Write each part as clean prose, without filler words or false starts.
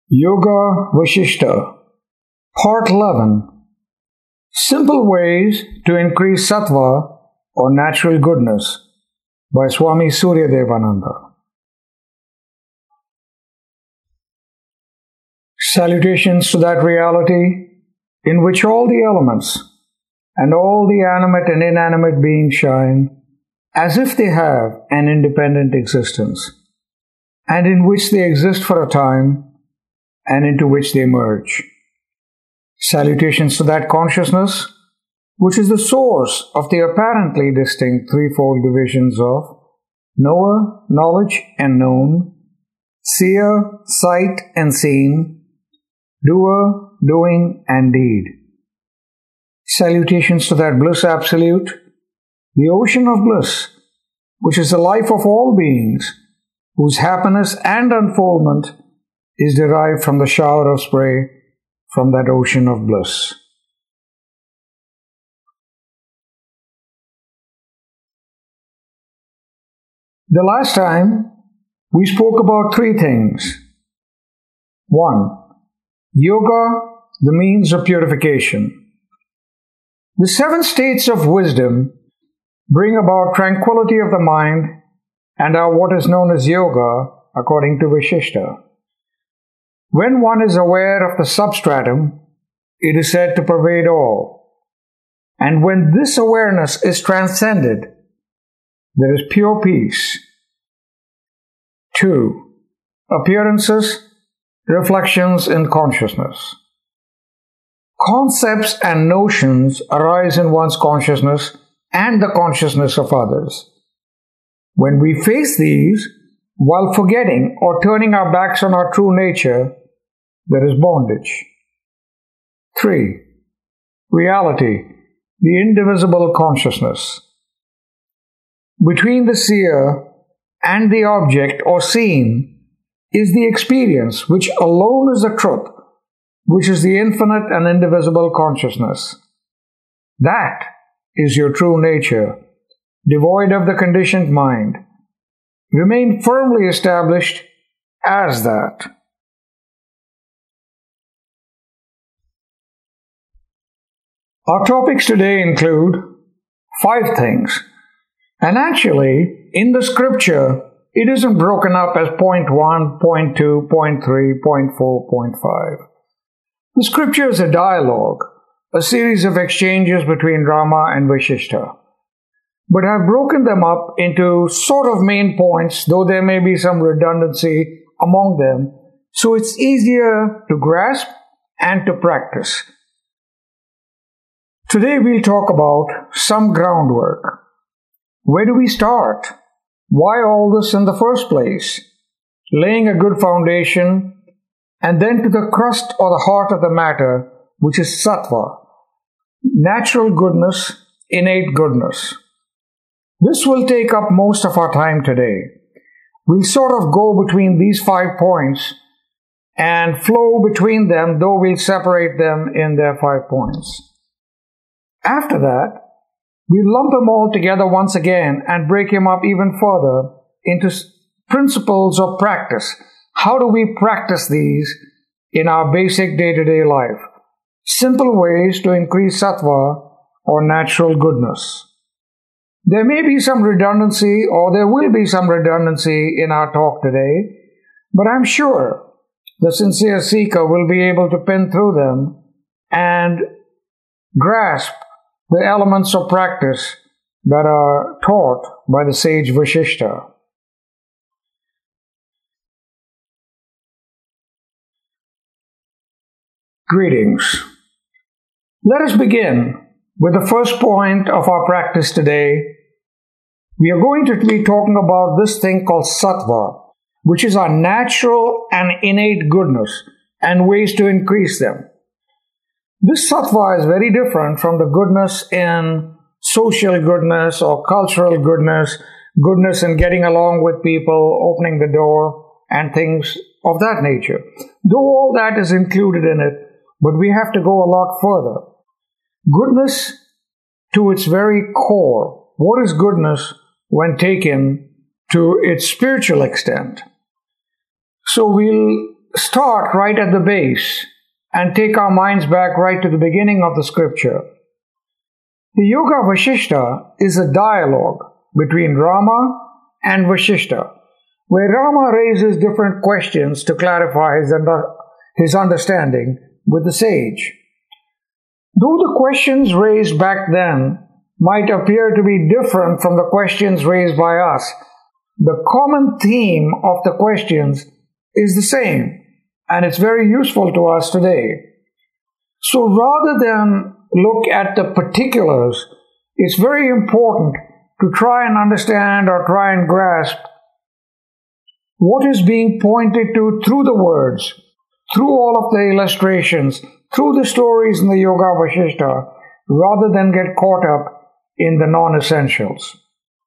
Yoga Vashishta, Part 11, Simple Ways to Increase Sattva or Natural Goodness by Swami Suryadevananda. Salutations to that reality in which all the elements and all the animate and inanimate beings shine as if they have an independent existence, and in which they exist for a time and into which they merge. Salutations to that consciousness, which is the source of the apparently distinct threefold divisions of knower, knowledge, and known, seer, sight, and seen, doer, doing, and deed. Salutations to that bliss absolute, the ocean of bliss, which is the life of all beings, whose happiness and unfoldment is derived from the shower of spray from that ocean of bliss. The last time, we spoke about three things. 1. Yoga, the means of purification. The 7 states of wisdom bring about tranquility of the mind and are what is known as yoga according to Vashishta. When one is aware of the substratum, it is said to pervade all. And when this awareness is transcended, there is pure peace. 2. Appearances, reflections in consciousness. Concepts and notions arise in one's consciousness and the consciousness of others. When we face these, while forgetting or turning our backs on our true nature, there is bondage. 3. Reality, the indivisible consciousness. Between the seer and the object or seen is the experience, which alone is the truth, which is the infinite and indivisible consciousness. That is your true nature, devoid of the conditioned mind. Remain firmly established as that. Our topics today include 5 things. And actually, in the scripture, it isn't broken up as point 1, point 2, point 3, point 4, point 5. The scripture is a dialogue, a series of exchanges between Rama and Vashishta. But I've broken them up into sort of main points, though there may be some redundancy among them, so it's easier to grasp and to practice. Today we'll talk about some groundwork. Where do we start? Why all this in the first place? Laying a good foundation, and then to the crust or the heart of the matter, which is sattva, natural goodness, innate goodness. This will take up most of our time today. We'll sort of go between these 5 points and flow between them, though we'll separate them in their 5 points. After that, we'll lump them all together once again and break them up even further into principles of practice. How do we practice these in our basic day-to-day life? Simple ways to increase sattva or natural goodness. There may be some redundancy, or there will be some redundancy in our talk today, but I'm sure the sincere seeker will be able to pin through them and grasp the elements of practice that are taught by the sage Vashishta. Greetings. Let us begin with the first point of our practice today. We are going to be talking about this thing called sattva, which is our natural and innate goodness and ways to increase them. This sattva is very different from the goodness in social goodness or cultural goodness, goodness in getting along with people, opening the door, and things of that nature. Though all that is included in it, but we have to go a lot further. Goodness to its very core. What is goodness when taken to its spiritual extent? So we'll start right at the base and take our minds back right to the beginning of the scripture. The Yoga Vashishta is a dialogue between Rama and Vashishta, where Rama raises different questions to clarify his understanding with the sage. Though the questions raised back then might appear to be different from the questions raised by us, the common theme of the questions is the same, and it's very useful to us today. So rather than look at the particulars, it's very important to try and understand or try and grasp what is being pointed to through the words, through all of the illustrations, through the stories in the Yoga Vashishta, rather than get caught up in the non-essentials.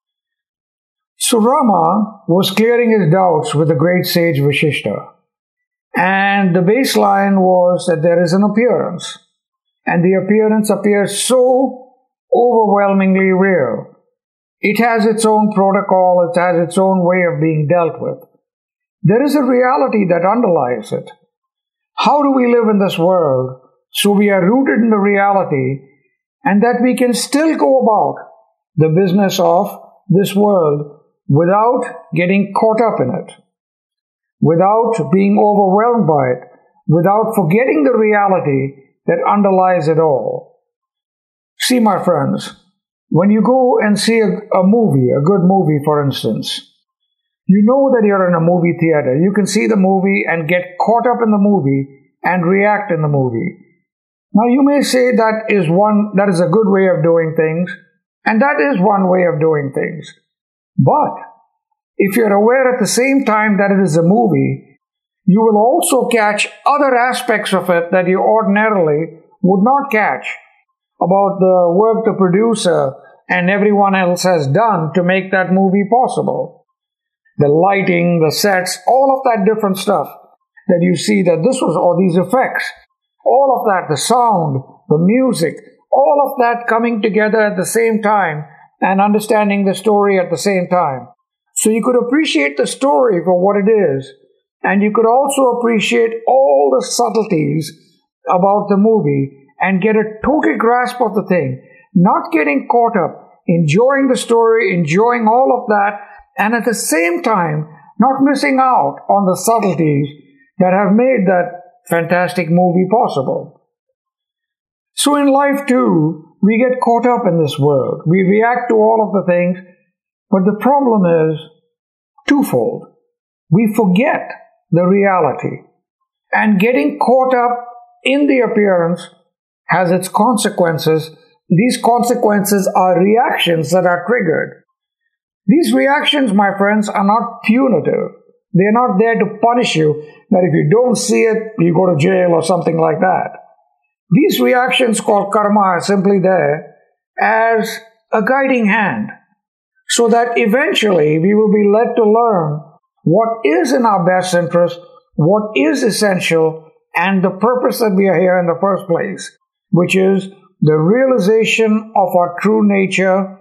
So Rama was clearing his doubts with the great sage Vashishta, and the baseline was that there is an appearance, and the appearance appears so overwhelmingly real. It has its own protocol, it has its own way of being dealt with. There is a reality that underlies it. How do we live in this world so we are rooted in the reality and that we can still go about the business of this world without getting caught up in it, without being overwhelmed by it, without forgetting the reality that underlies it all? See, my friends, when you go and see a movie, a good movie, for instance, you know that you're in a movie theater. You can see the movie and get caught up in the movie and react in the movie. Now, you may say that is a good way of doing things, and that is one way of doing things. But if you're aware at the same time that it is a movie, you will also catch other aspects of it that you ordinarily would not catch about the work the producer and everyone else has done to make that movie possible. The lighting, the sets, all of that different stuff that you see, that this was all these effects, all of that, the sound, the music, all of that coming together at the same time and understanding the story at the same time. So you could appreciate the story for what it is, and you could also appreciate all the subtleties about the movie and get a total grasp of the thing, not getting caught up, enjoying the story, enjoying all of that, and at the same time not missing out on the subtleties that have made that fantastic movie possible. So in life too, we get caught up in this world. We react to all of the things, but the problem is twofold. We forget the reality, and getting caught up in the appearance has its consequences. These consequences are reactions that are triggered. These reactions, my friends, are not punitive. They're not there to punish you, that if you don't see it, you go to jail or something like that. These reactions called karma are simply there as a guiding hand, so that eventually we will be led to learn what is in our best interest, what is essential, and the purpose that we are here in the first place, which is the realization of our true nature,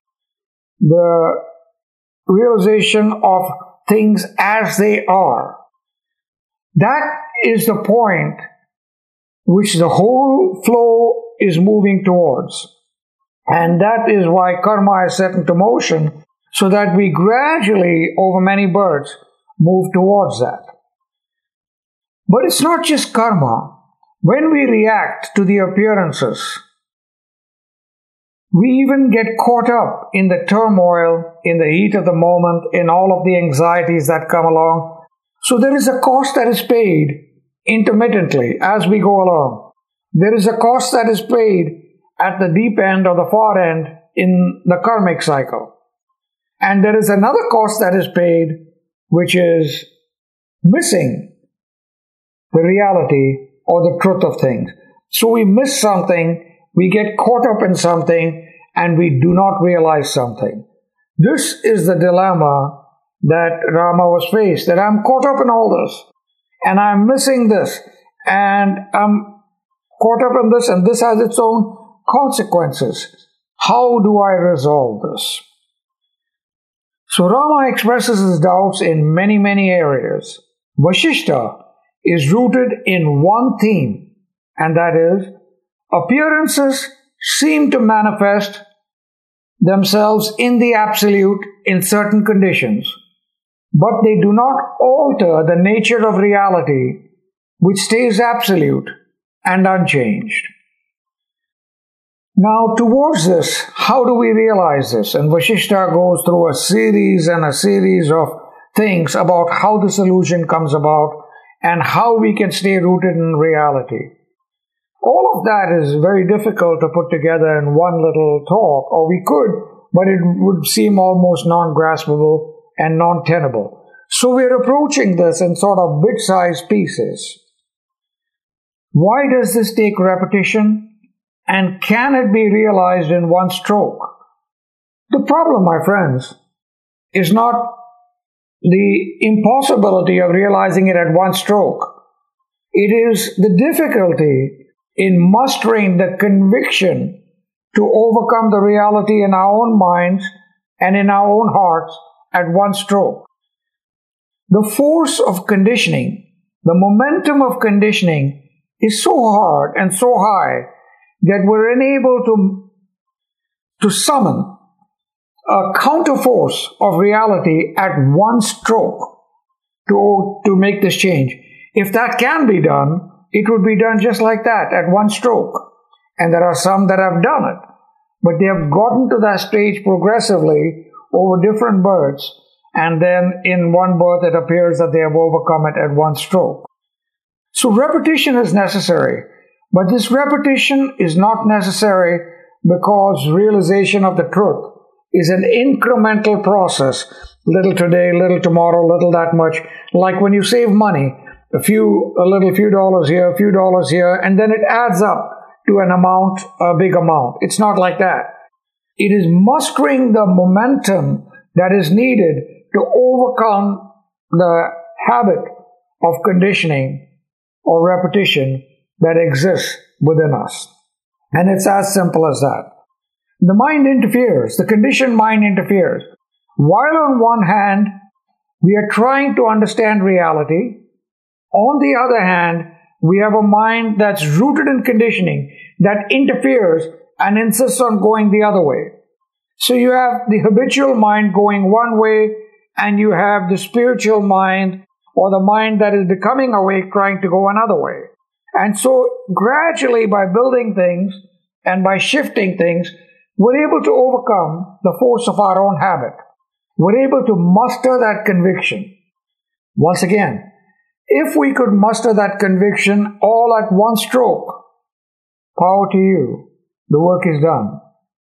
the realization of things as they are. That is the point which the whole flow is moving towards. And that is why karma is set into motion, so that we gradually, over many births, move towards that. But it's not just karma. When we react to the appearances, we even get caught up in the turmoil, in the heat of the moment, in all of the anxieties that come along. So there is a cost that is paid intermittently as we go along. There is a cost that is paid at the deep end or the far end in the karmic cycle. And there is another cost that is paid, which is missing the reality or the truth of things. So we miss something, we get caught up in something, and we do not realize something. This is the dilemma that Rama was faced, that I'm caught up in all this, and I'm missing this, and I'm caught up in this, and this has its own consequences. How do I resolve this? So Rama expresses his doubts in many, many areas. Vashishta is rooted in one theme, and that is, appearances seem to manifest themselves in the absolute in certain conditions, but they do not alter the nature of reality, which stays absolute and unchanged. Now, towards this, how do we realize this? And Vasishtha goes through a series of things about how the solution comes about and how we can stay rooted in reality. All of that is very difficult to put together in one little talk, or we could, but it would seem almost non-graspable and non-tenable. So we're approaching this in sort of bit-sized pieces. Why does this take repetition? And can it be realized in one stroke? The problem, my friends, is not the impossibility of realizing it at one stroke. It is the difficulty in mustering the conviction to overcome the reality in our own minds and in our own hearts at one stroke. The force of conditioning, the momentum of conditioning is so hard and so high that we're unable to summon a counterforce of reality at one stroke to make this change. If that can be done, it would be done just like that, at one stroke. And there are some that have done it, but they have gotten to that stage progressively over different births, and then in one birth it appears that they have overcome it at one stroke. So repetition is necessary, but this repetition is not necessary because realization of the truth is an incremental process. Little today, little tomorrow, little that much. Like when you save money, a few dollars here, a few dollars here, and then it adds up to an amount, a big amount. It's not like that. It is mustering the momentum that is needed to overcome the habit of conditioning or repetition that exists within us. And it's as simple as that. The mind interferes, the conditioned mind interferes. While on one hand, we are trying to understand reality, on the other hand, we have a mind that's rooted in conditioning that interferes and insists on going the other way. So you have the habitual mind going one way, and you have the spiritual mind, or the mind that is becoming awake, trying to go another way. And so gradually, by building things and by shifting things, we're able to overcome the force of our own habit. We're able to muster that conviction. Once again, if we could muster that conviction all at one stroke, power to you, the work is done.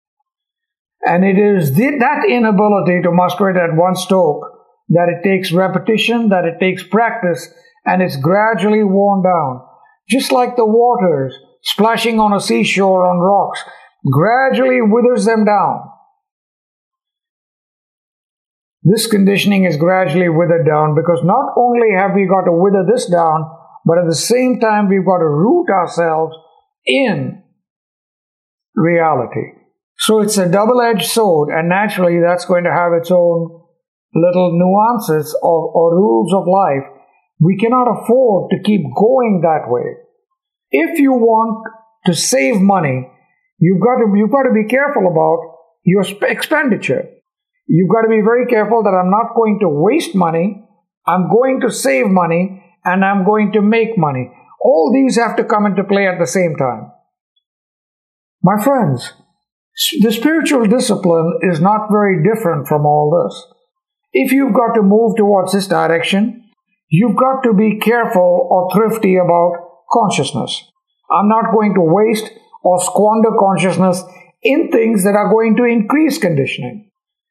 And it is that inability to muster it at one stroke that it takes repetition, that it takes practice, and it's gradually worn down. Just like the waters splashing on a seashore on rocks gradually withers them down. This conditioning is gradually withered down because not only have we got to wither this down, but at the same time we've got to root ourselves in reality. So it's a double-edged sword, and naturally that's going to have its own little nuances or rules of life. We cannot afford to keep going that way. If you want to save money, you've got to be careful about your expenditure. You've got to be very careful that I'm not going to waste money, I'm going to save money, and I'm going to make money. All these have to come into play at the same time. My friends, the spiritual discipline is not very different from all this. If you've got to move towards this direction, you've got to be careful or thrifty about consciousness. I'm not going to waste or squander consciousness in things that are going to increase conditioning.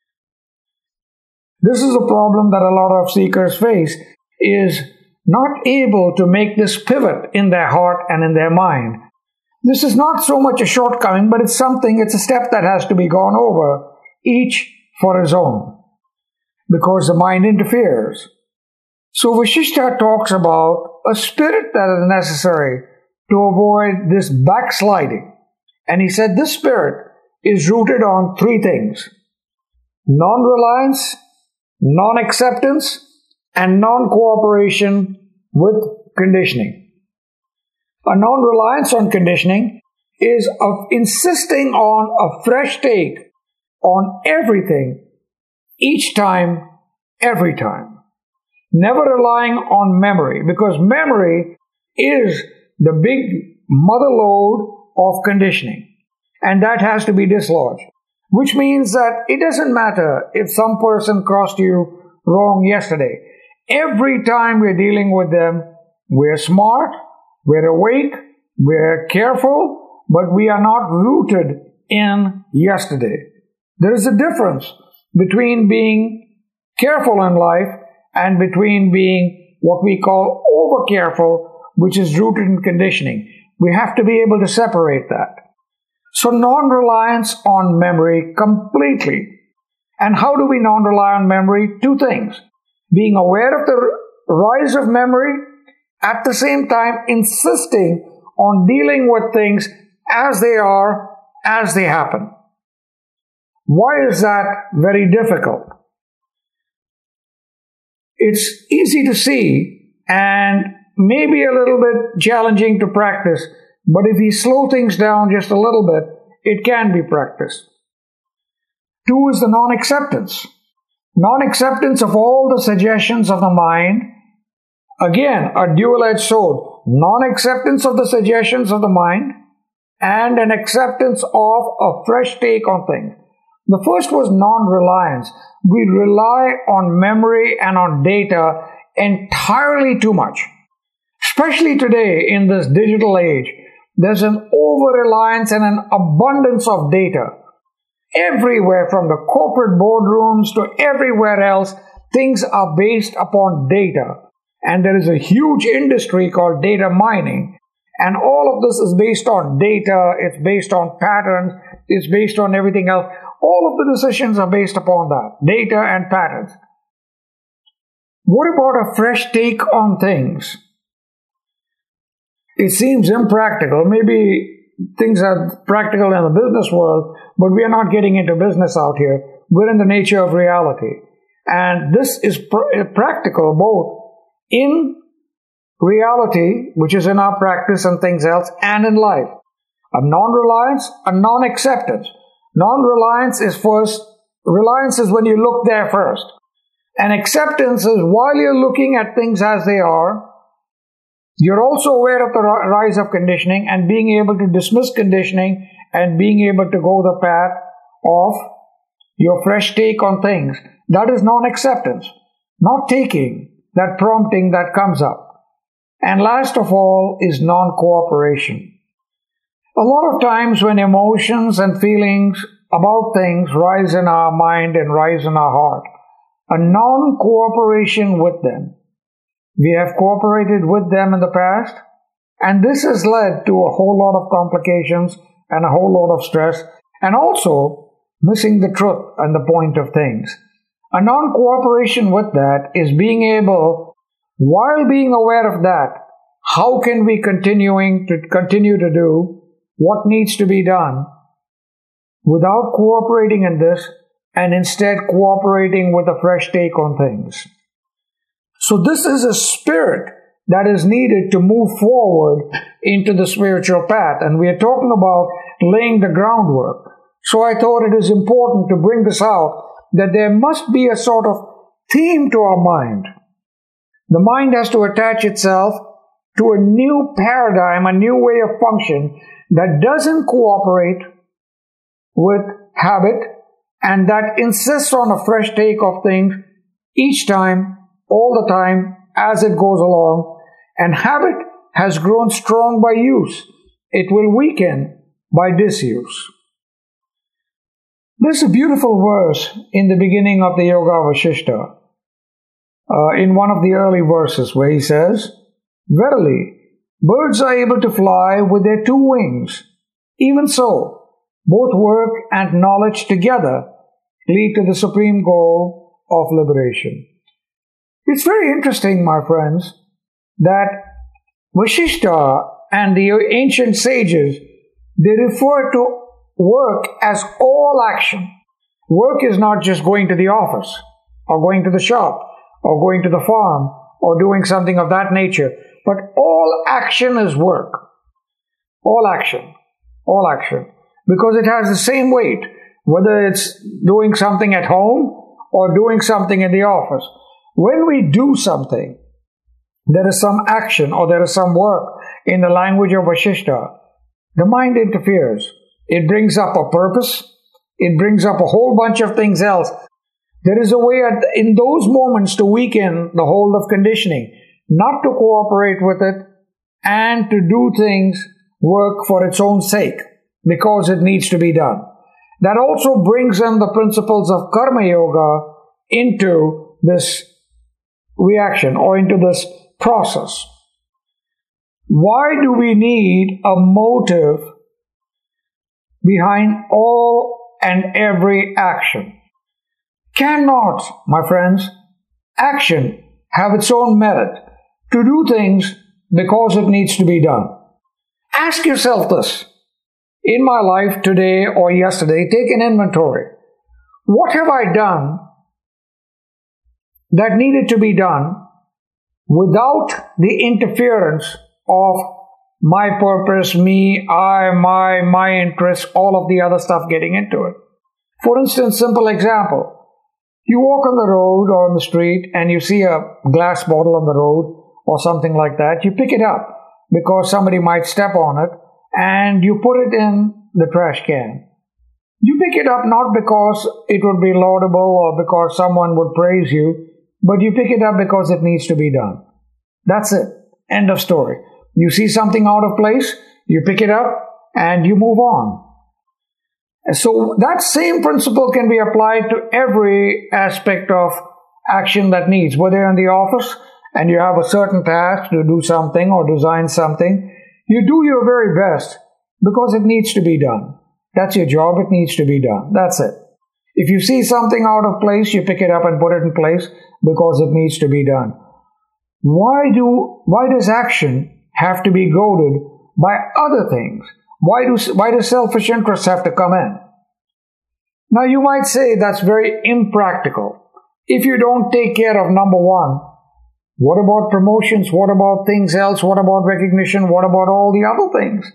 This is a problem that a lot of seekers face, is not able to make this pivot in their heart and in their mind. This is not so much a shortcoming, but it's a step that has to be gone over, each for his own, because the mind interferes. So Vasishtha talks about a spirit that is necessary to avoid this backsliding. And he said this spirit is rooted on three things: non-reliance, non-acceptance, and non-cooperation with conditioning. A non-reliance on conditioning is of insisting on a fresh take on everything, each time, every time. Never relying on memory, because memory is the big mother load of conditioning, and that has to be dislodged. Which means that it doesn't matter if some person crossed you wrong yesterday. Every time we're dealing with them, we're smart, we're awake, we're careful, but we are not rooted in yesterday. There is a difference between being careful in life and between being what we call over-careful, which is rooted in conditioning. We have to be able to separate that. So non-reliance on memory completely. And how do we non-rely on memory? Two things. Being aware of the rise of memory, at the same time insisting on dealing with things as they are, as they happen. Why is that very difficult? It's easy to see and maybe a little bit challenging to practice, but if we slow things down just a little bit, it can be practiced. Two is the non-acceptance. Non-acceptance of all the suggestions of the mind. Again, a dual-edged sword. Non-acceptance of the suggestions of the mind and an acceptance of a fresh take on things. The first was non-reliance. We rely on memory and on data entirely too much. Especially today in this digital age, there's an over-reliance and an abundance of data. Everywhere from the corporate boardrooms to everywhere else, things are based upon data. And there is a huge industry called data mining. And all of this is based on data, it's based on patterns, it's based on everything else. All of the decisions are based upon that, data and patterns. What about a fresh take on things? It seems impractical. Maybe things are practical in the business world, but we are not getting into business out here. We're in the nature of reality. And this is practical both in reality, which is in our practice and things else, and in life. A non-reliance, a non-acceptance. Non-reliance is first. Reliance is when you look there first. And acceptance is while you're looking at things as they are, you're also aware of the rise of conditioning and being able to dismiss conditioning and being able to go the path of your fresh take on things. That is non-acceptance. Not taking that prompting that comes up. And last of all is non-cooperation. A lot of times when emotions and feelings about things rise in our mind and rise in our heart, a non-cooperation with them. We have cooperated with them in the past, and this has led to a whole lot of complications and a whole lot of stress, and also missing the truth and the point of things. A non-cooperation with that is being able, while being aware of that, how can we continue to do what needs to be done without cooperating in this and instead cooperating with a fresh take on things. So this is a spirit that is needed to move forward into the spiritual path. And we are talking about laying the groundwork. So I thought it is important to bring this out, that there must be a sort of theme to our mind. The mind has to attach itself to a new paradigm, a new way of function that doesn't cooperate with habit and that insists on a fresh take of things each time, all the time, as it goes along. And habit has grown strong by use. It will weaken by disuse. There's a beautiful verse in the beginning of the Yoga Vasishta, in one of the early verses, where he says, "Verily, birds are able to fly with their two wings. Even so, both work and knowledge together lead to the supreme goal of liberation." It's very interesting, my friends, that Vasishta and the ancient sages, they refer to work as all action. Work is not just going to the office, or going to the shop, or going to the farm, or doing something of that nature. But all action is work. All action. All action. Because it has the same weight, whether it's doing something at home or doing something in the office. When we do something, there is some action or there is some work. In the language of Vasishtha, the mind interferes. It brings up a purpose. It brings up a whole bunch of things else. There is a way in those moments to weaken the hold of conditioning, not to cooperate with it and to do things, work for its own sake, because it needs to be done. That also brings in the principles of Karma Yoga into this reaction or into this process. Why do we need a motive behind all and every action? Cannot, my friends, action have its own merit to do things because it needs to be done? Ask yourself this. In my life today or yesterday, take an inventory. What have I done that needed to be done without the interference of my purpose, me, I, my interests, all of the other stuff getting into it? For instance, simple example. You walk on the road or on the street and you see a glass bottle on the road or something like that. You pick it up because somebody might step on it and you put it in the trash can. You pick it up not because it would be laudable or because someone would praise you, but you pick it up because it needs to be done. That's it. End of story. You see something out of place, you pick it up and you move on. So that same principle can be applied to every aspect of action that needs. Whether you're in the office and you have a certain task to do something or design something, you do your very best because it needs to be done. That's your job. It needs to be done. That's it. If you see something out of place, you pick it up and put it in place because it needs to be done. Why does action have to be goaded by other things? Why do selfish interests have to come in? Now you might say that's very impractical. If you don't take care of number one, what about promotions? What about things else? What about recognition? What about all the other things?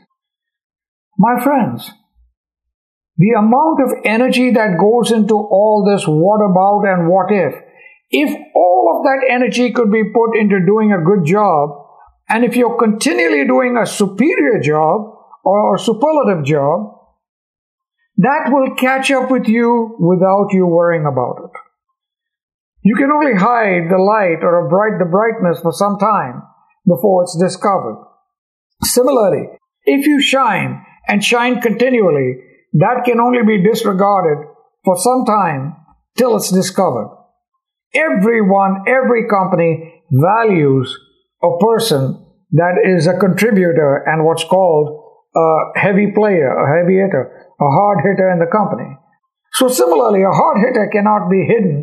My friends, the amount of energy that goes into all this what about and what if all of that energy could be put into doing a good job, and if you're continually doing a superior job or a superlative job, that will catch up with you without you worrying about it. You can only hide the light or the brightness for some time before it's discovered. Similarly, if you shine and shine continually, that can only be disregarded for some time till it's discovered. Everyone, every company values a person that is a contributor and what's called a heavy player, a heavy hitter, a hard hitter in the company. So similarly, a hard hitter cannot be hidden,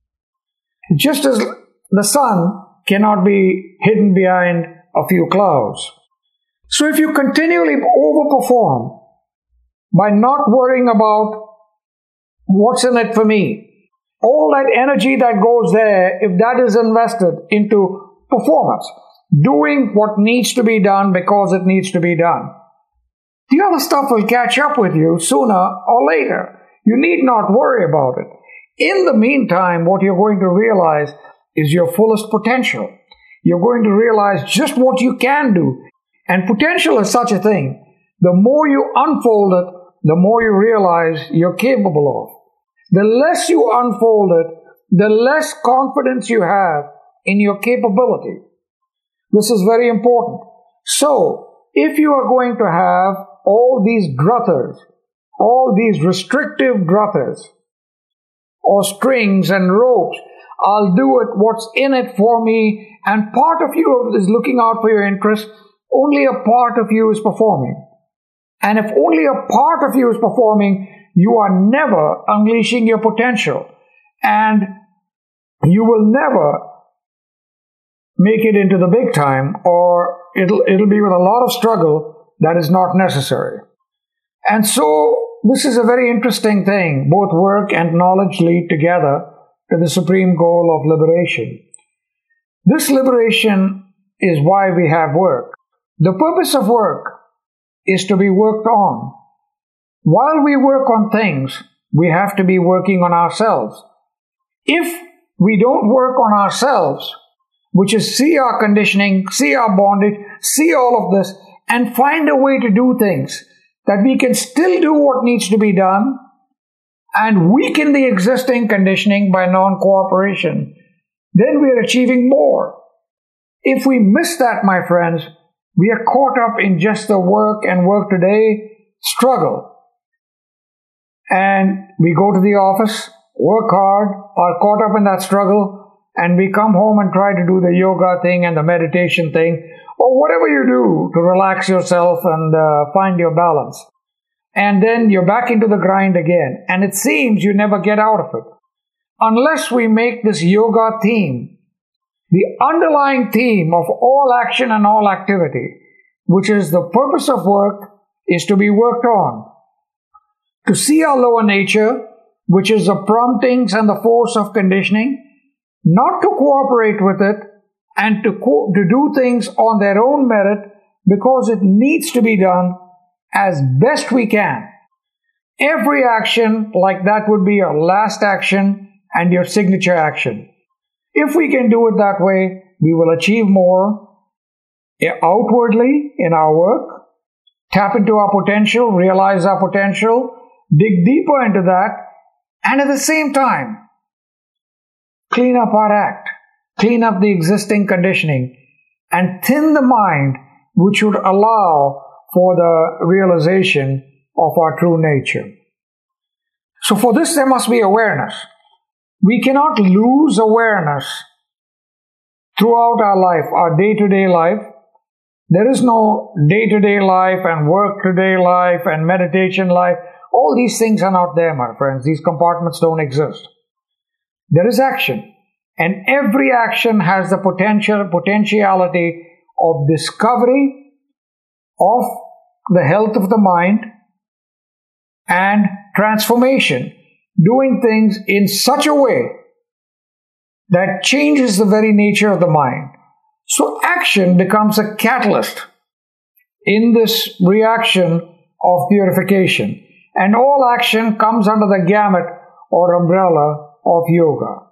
just as the sun cannot be hidden behind a few clouds. So if you continually overperform by not worrying about what's in it for me, all that energy that goes there, if that is invested into performance, doing what needs to be done because it needs to be done, the other stuff will catch up with you sooner or later. You need not worry about it. In the meantime, what you're going to realize is your fullest potential. You're going to realize just what you can do. And potential is such a thing. The more you unfold it, the more you realize you're capable of. The less you unfold it, the less confidence you have in your capability. This is very important. So, if you are going to have all these gruthers, all these restrictive gruthers, or strings and ropes, I'll do it, what's in it for me, and part of you is looking out for your interests, only a part of you is performing. And if only a part of you is performing, you are never unleashing your potential. And you will never make it into the big time, or it'll be with a lot of struggle that is not necessary. And so, this is a very interesting thing. Both work and knowledge lead together to the supreme goal of liberation. This liberation is why we have work. The purpose of work is to be worked on. While we work on things, we have to be working on ourselves. If we don't work on ourselves, which is see our conditioning, see our bondage, see all of this, and find a way to do things that we can still do what needs to be done and weaken the existing conditioning by non-cooperation, then we are achieving more. If we miss that, my friends, we are caught up in just the work and work today struggle. And we go to the office, work hard, are caught up in that struggle, and we come home and try to do the yoga thing and the meditation thing, or whatever you do to relax yourself and find your balance. And then you're back into the grind again, and it seems you never get out of it. Unless we make this yoga theme the underlying theme of all action and all activity, which is the purpose of work is to be worked on. To see our lower nature, which is the promptings and the force of conditioning, not to cooperate with it, and to do things on their own merit because it needs to be done as best we can. Every action like that would be your last action and your signature action. If we can do it that way, we will achieve more outwardly in our work, tap into our potential, realize our potential, dig deeper into that, and at the same time, clean up our act, clean up the existing conditioning, and thin the mind, which would allow for the realization of our true nature. So for this, there must be awareness. We cannot lose awareness throughout our life, our day-to-day life. There is no day-to-day life and work-to-day life and meditation life. All these things are not there, my friends. These compartments don't exist. There is action. And every action has the potentiality of discovery of the health of the mind and transformation, doing things in such a way that changes the very nature of the mind. So action becomes a catalyst in this reaction of purification. And all action comes under the gamut or umbrella of yoga.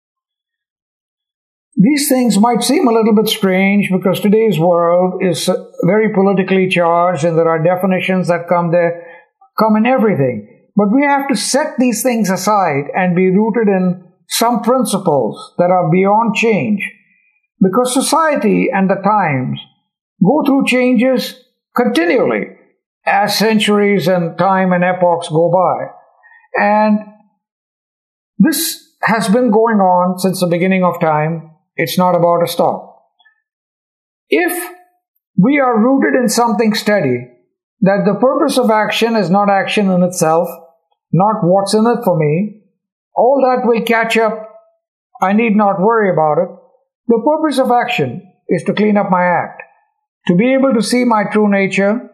These things might seem a little bit strange because today's world is very politically charged and there are definitions that come in everything. But we have to set these things aside and be rooted in some principles that are beyond change. Because society and the times go through changes continually as centuries and time and epochs go by. And this has been going on since the beginning of time. It's not about to stop. If we are rooted in something steady, that the purpose of action is not action in itself, not what's in it for me, all that will catch up. I need not worry about it. The purpose of action is to clean up my act, to be able to see my true nature,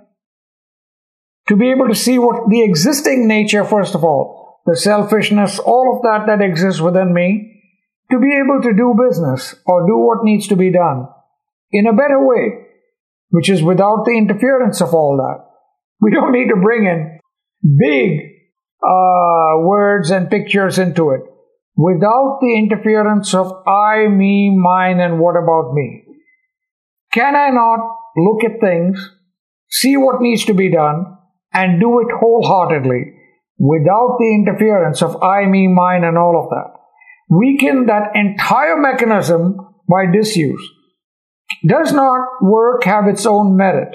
to be able to see what the existing nature, first of all, the selfishness, all of that exists within me, to be able to do business or do what needs to be done in a better way, which is without the interference of all that. We don't need to bring in big words and pictures into it without the interference of I, me, mine, and what about me. Can I not look at things, see what needs to be done, and do it wholeheartedly without the interference of I, me, mine, and all of that? Weaken that entire mechanism by disuse. Does not work have its own merit?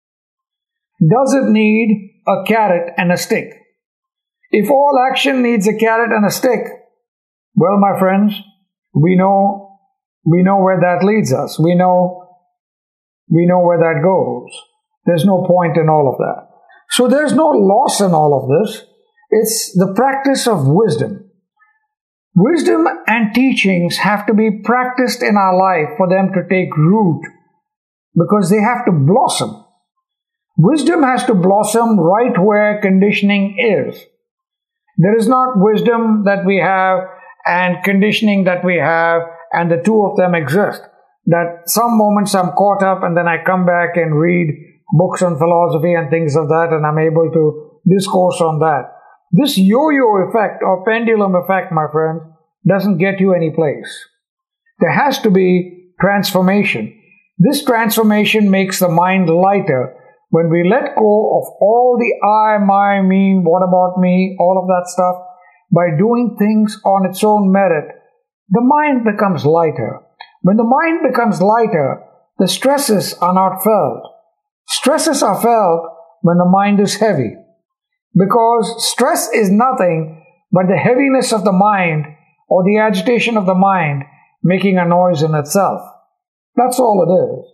Does it need a carrot and a stick? If all action needs a carrot and a stick, well, my friends, we know where that leads us. We know where that goes. There's no point in all of that. So there's no loss in all of this. It's the practice of wisdom. Wisdom and teachings have to be practiced in our life for them to take root because they have to blossom. Wisdom has to blossom right where conditioning is. There is not wisdom that we have and conditioning that we have and the two of them exist. that some moments I'm caught up and then I come back and read books on philosophy and things of that, and I'm able to discourse on that. This yo-yo effect or pendulum effect, my friends, doesn't get you any place. There has to be transformation. This transformation makes the mind lighter when we let go of all the I, my, me, what about me, all of that stuff. By doing things on its own merit, the mind becomes lighter. When the mind becomes lighter, the stresses are not felt. Stresses are felt when the mind is heavy, because stress is nothing but the heaviness of the mind or the agitation of the mind making a noise in itself. That's all it is.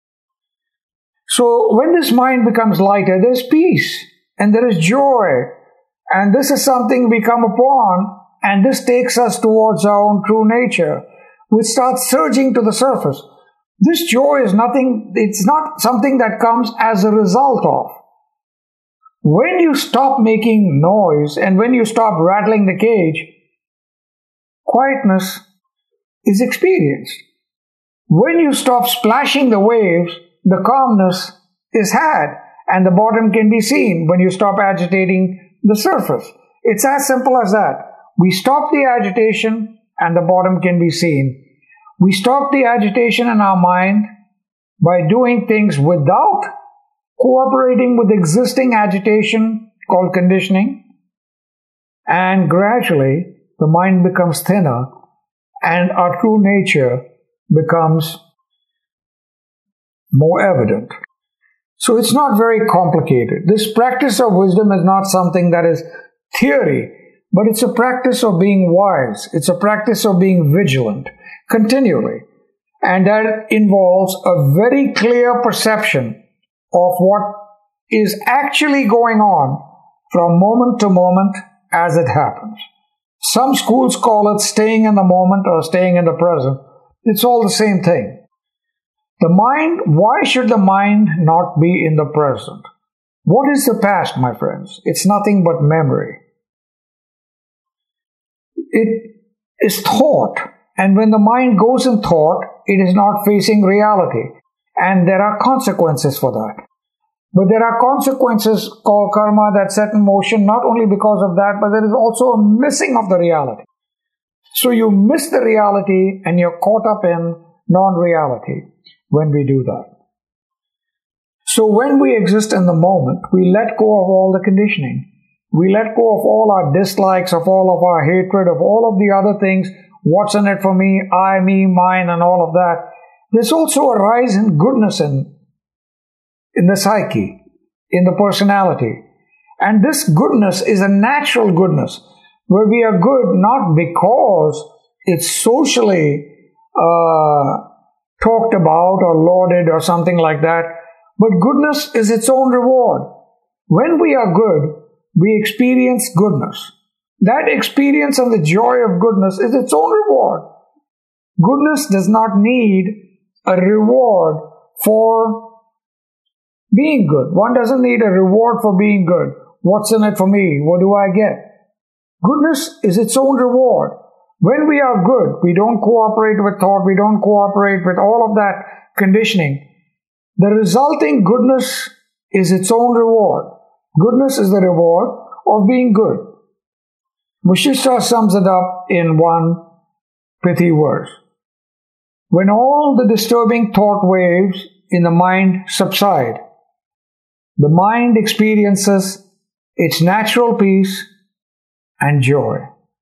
So when this mind becomes lighter, there's peace and there is joy, and this is something we come upon, and this takes us towards our own true nature, which starts surging to the surface. This joy is nothing, it's not something that comes as a result of. When you stop making noise and when you stop rattling the cage, quietness is experienced. When you stop splashing the waves, the calmness is had and the bottom can be seen when you stop agitating the surface. It's as simple as that. We stop the agitation and the bottom can be seen. We stop the agitation in our mind by doing things without cooperating with existing agitation called conditioning, and gradually the mind becomes thinner and our true nature becomes more evident. So it's not very complicated. This practice of wisdom is not something that is theory, but it's a practice of being wise. It's a practice of being vigilant continually. And that involves a very clear perception of what is actually going on from moment to moment as it happens. Some schools call it staying in the moment or staying in the present. It's all the same thing. The mind, why should the mind not be in the present? What is the past, my friends? It's nothing but memory. It is thought, and when the mind goes in thought, it is not facing reality, and there are consequences for that. But there are consequences called karma that set in motion not only because of that, but there is also a missing of the reality. So you miss the reality and you're caught up in non-reality when we do that. So when we exist in the moment, we let go of all the conditioning. We let go of all our dislikes, of all of our hatred, of all of the other things. What's in it for me, I, me, mine, and all of that. There's also a rise in goodness in the psyche, in the personality. And this goodness is a natural goodness, where we are good not because it's socially talked about or lauded or something like that, but goodness is its own reward. When we are good, we experience goodness. That experience and the joy of goodness is its own reward. Goodness does not need a reward for being good. One doesn't need a reward for being good. What's in it for me? What do I get? Goodness is its own reward. When we are good, we don't cooperate with thought, we don't cooperate with all of that conditioning. The resulting goodness is its own reward. Goodness is the reward of being good. Vasishtha sums it up in one pithy verse. When all the disturbing thought waves in the mind subside, the mind experiences its natural peace and joy.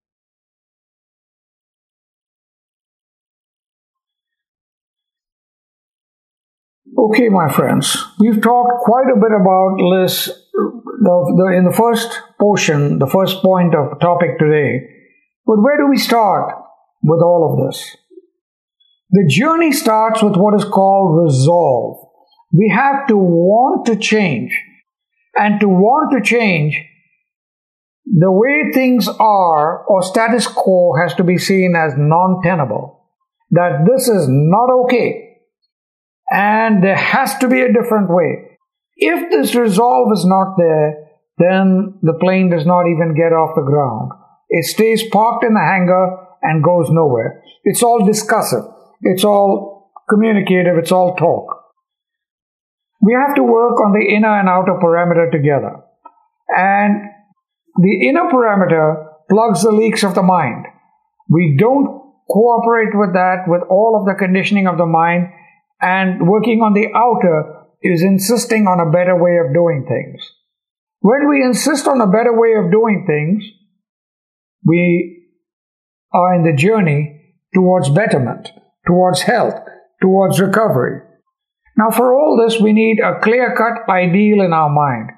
Okay, my friends, we've talked quite a bit about this in the first portion, the first point of topic today. But where do we start with all of this? The journey starts with what is called resolve. We have to want to change. And to want to change, the way things are or status quo has to be seen as non-tenable. That this is not okay. And there has to be a different way. If this resolve is not there, then the plane does not even get off the ground. It stays parked in the hangar and goes nowhere. It's all discussive. It's all communicative, it's all talk. We have to work on the inner and outer parameter together. And the inner parameter plugs the leaks of the mind. We don't cooperate with that, with all of the conditioning of the mind, and working on the outer is insisting on a better way of doing things. When we insist on a better way of doing things, we are in the journey towards betterment, towards health, towards recovery. Now, for all this, we need a clear-cut ideal in our mind.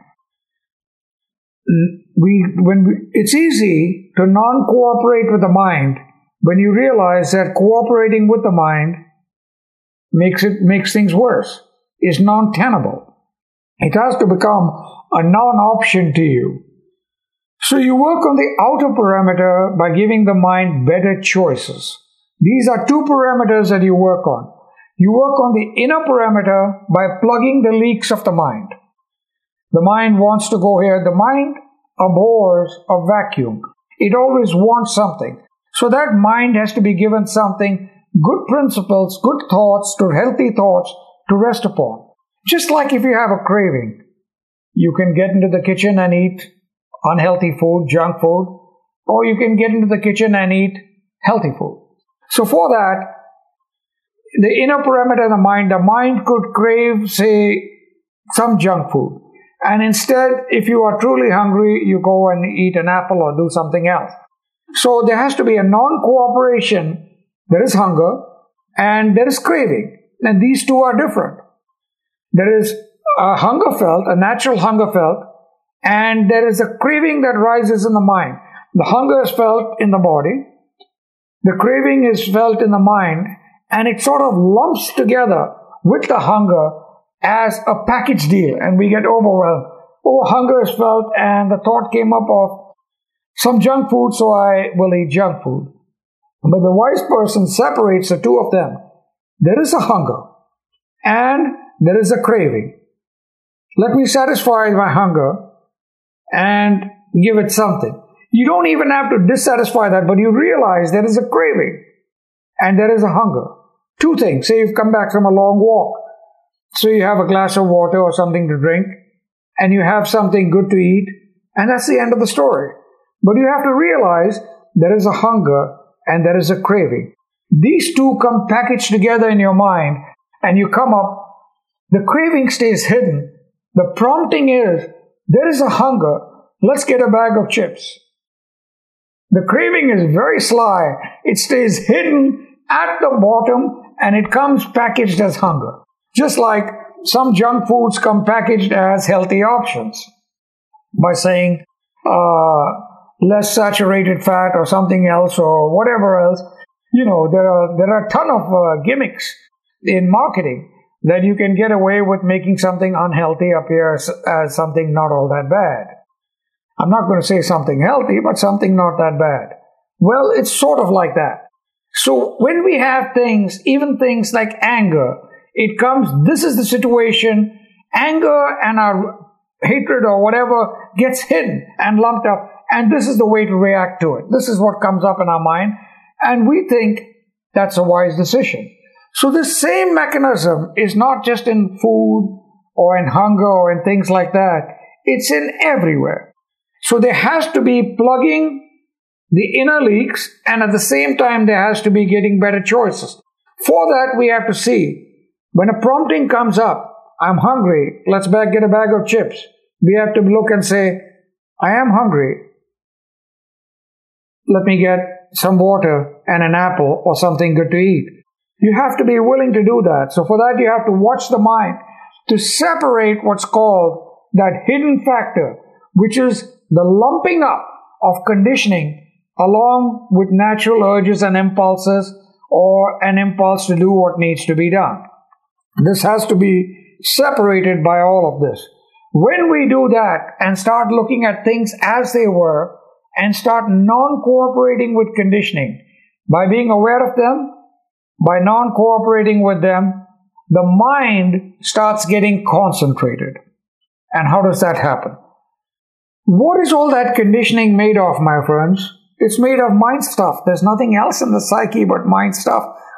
It's easy to non-cooperate with the mind when you realize that cooperating with the mind makes things worse, is non-tenable. It has to become a non-option to you. So you work on the outer parameter by giving the mind better choices. These are two parameters that you work on. You work on the inner parameter by plugging the leaks of the mind. The mind wants to go here. The mind abhors a vacuum. It always wants something. So that mind has to be given something, good principles, good thoughts, healthy thoughts to rest upon. Just like if you have a craving, you can get into the kitchen and eat unhealthy food, junk food, or you can get into the kitchen and eat healthy food. So for that, the inner parameter of the mind could crave, say, some junk food. And instead, if you are truly hungry, you go and eat an apple or do something else. So there has to be a non-cooperation. There is hunger and there is craving. And these two are different. There is a hunger felt, a natural hunger felt, and there is a craving that rises in the mind. The hunger is felt in the body. The craving is felt in the mind, and it sort of lumps together with the hunger as a package deal, and we get overwhelmed. Oh, hunger is felt, and the thought came up of some junk food, so I will eat junk food. But the wise person separates the two of them. There is a hunger, and there is a craving. Let me satisfy my hunger and give it something. You don't even have to dissatisfy that, but you realize there is a craving and there is a hunger. Two things. Say you've come back from a long walk. So you have a glass of water or something to drink, and you have something good to eat, and that's the end of the story. But you have to realize there is a hunger and there is a craving. These two come packaged together in your mind, and you come up. The craving stays hidden. The prompting is, there is a hunger. Let's get a bag of chips. The craving is very sly. It stays hidden at the bottom, and it comes packaged as hunger. Just like some junk foods come packaged as healthy options by saying less saturated fat or something else or whatever else. You know, there are a ton of gimmicks in marketing that you can get away with making something unhealthy appear as something not all that bad. I'm not going to say something healthy, but something not that bad. Well, it's sort of like that. So when we have things, even things like anger, it comes, this is the situation, anger and our hatred or whatever gets hidden and lumped up, and this is the way to react to it. This is what comes up in our mind, and we think that's a wise decision. So this same mechanism is not just in food or in hunger or in things like that. It's in everywhere. So there has to be plugging the inner leaks, and at the same time there has to be getting better choices. For that we have to see, when a prompting comes up, I'm hungry, let's get a bag of chips. We have to look and say, I am hungry. Let me get some water and an apple or something good to eat. You have to be willing to do that. So for that you have to watch the mind to separate what's called that hidden factor, which is the lumping up of conditioning along with natural urges and impulses, or an impulse to do what needs to be done. This has to be separated by all of this. When we do that and start looking at things as they were and start non-cooperating with conditioning, by being aware of them, by non-cooperating with them, the mind starts getting concentrated. And how does that happen? What is all that conditioning made of, my friends? It's made of mind stuff. There's nothing else in the psyche but mind stuff.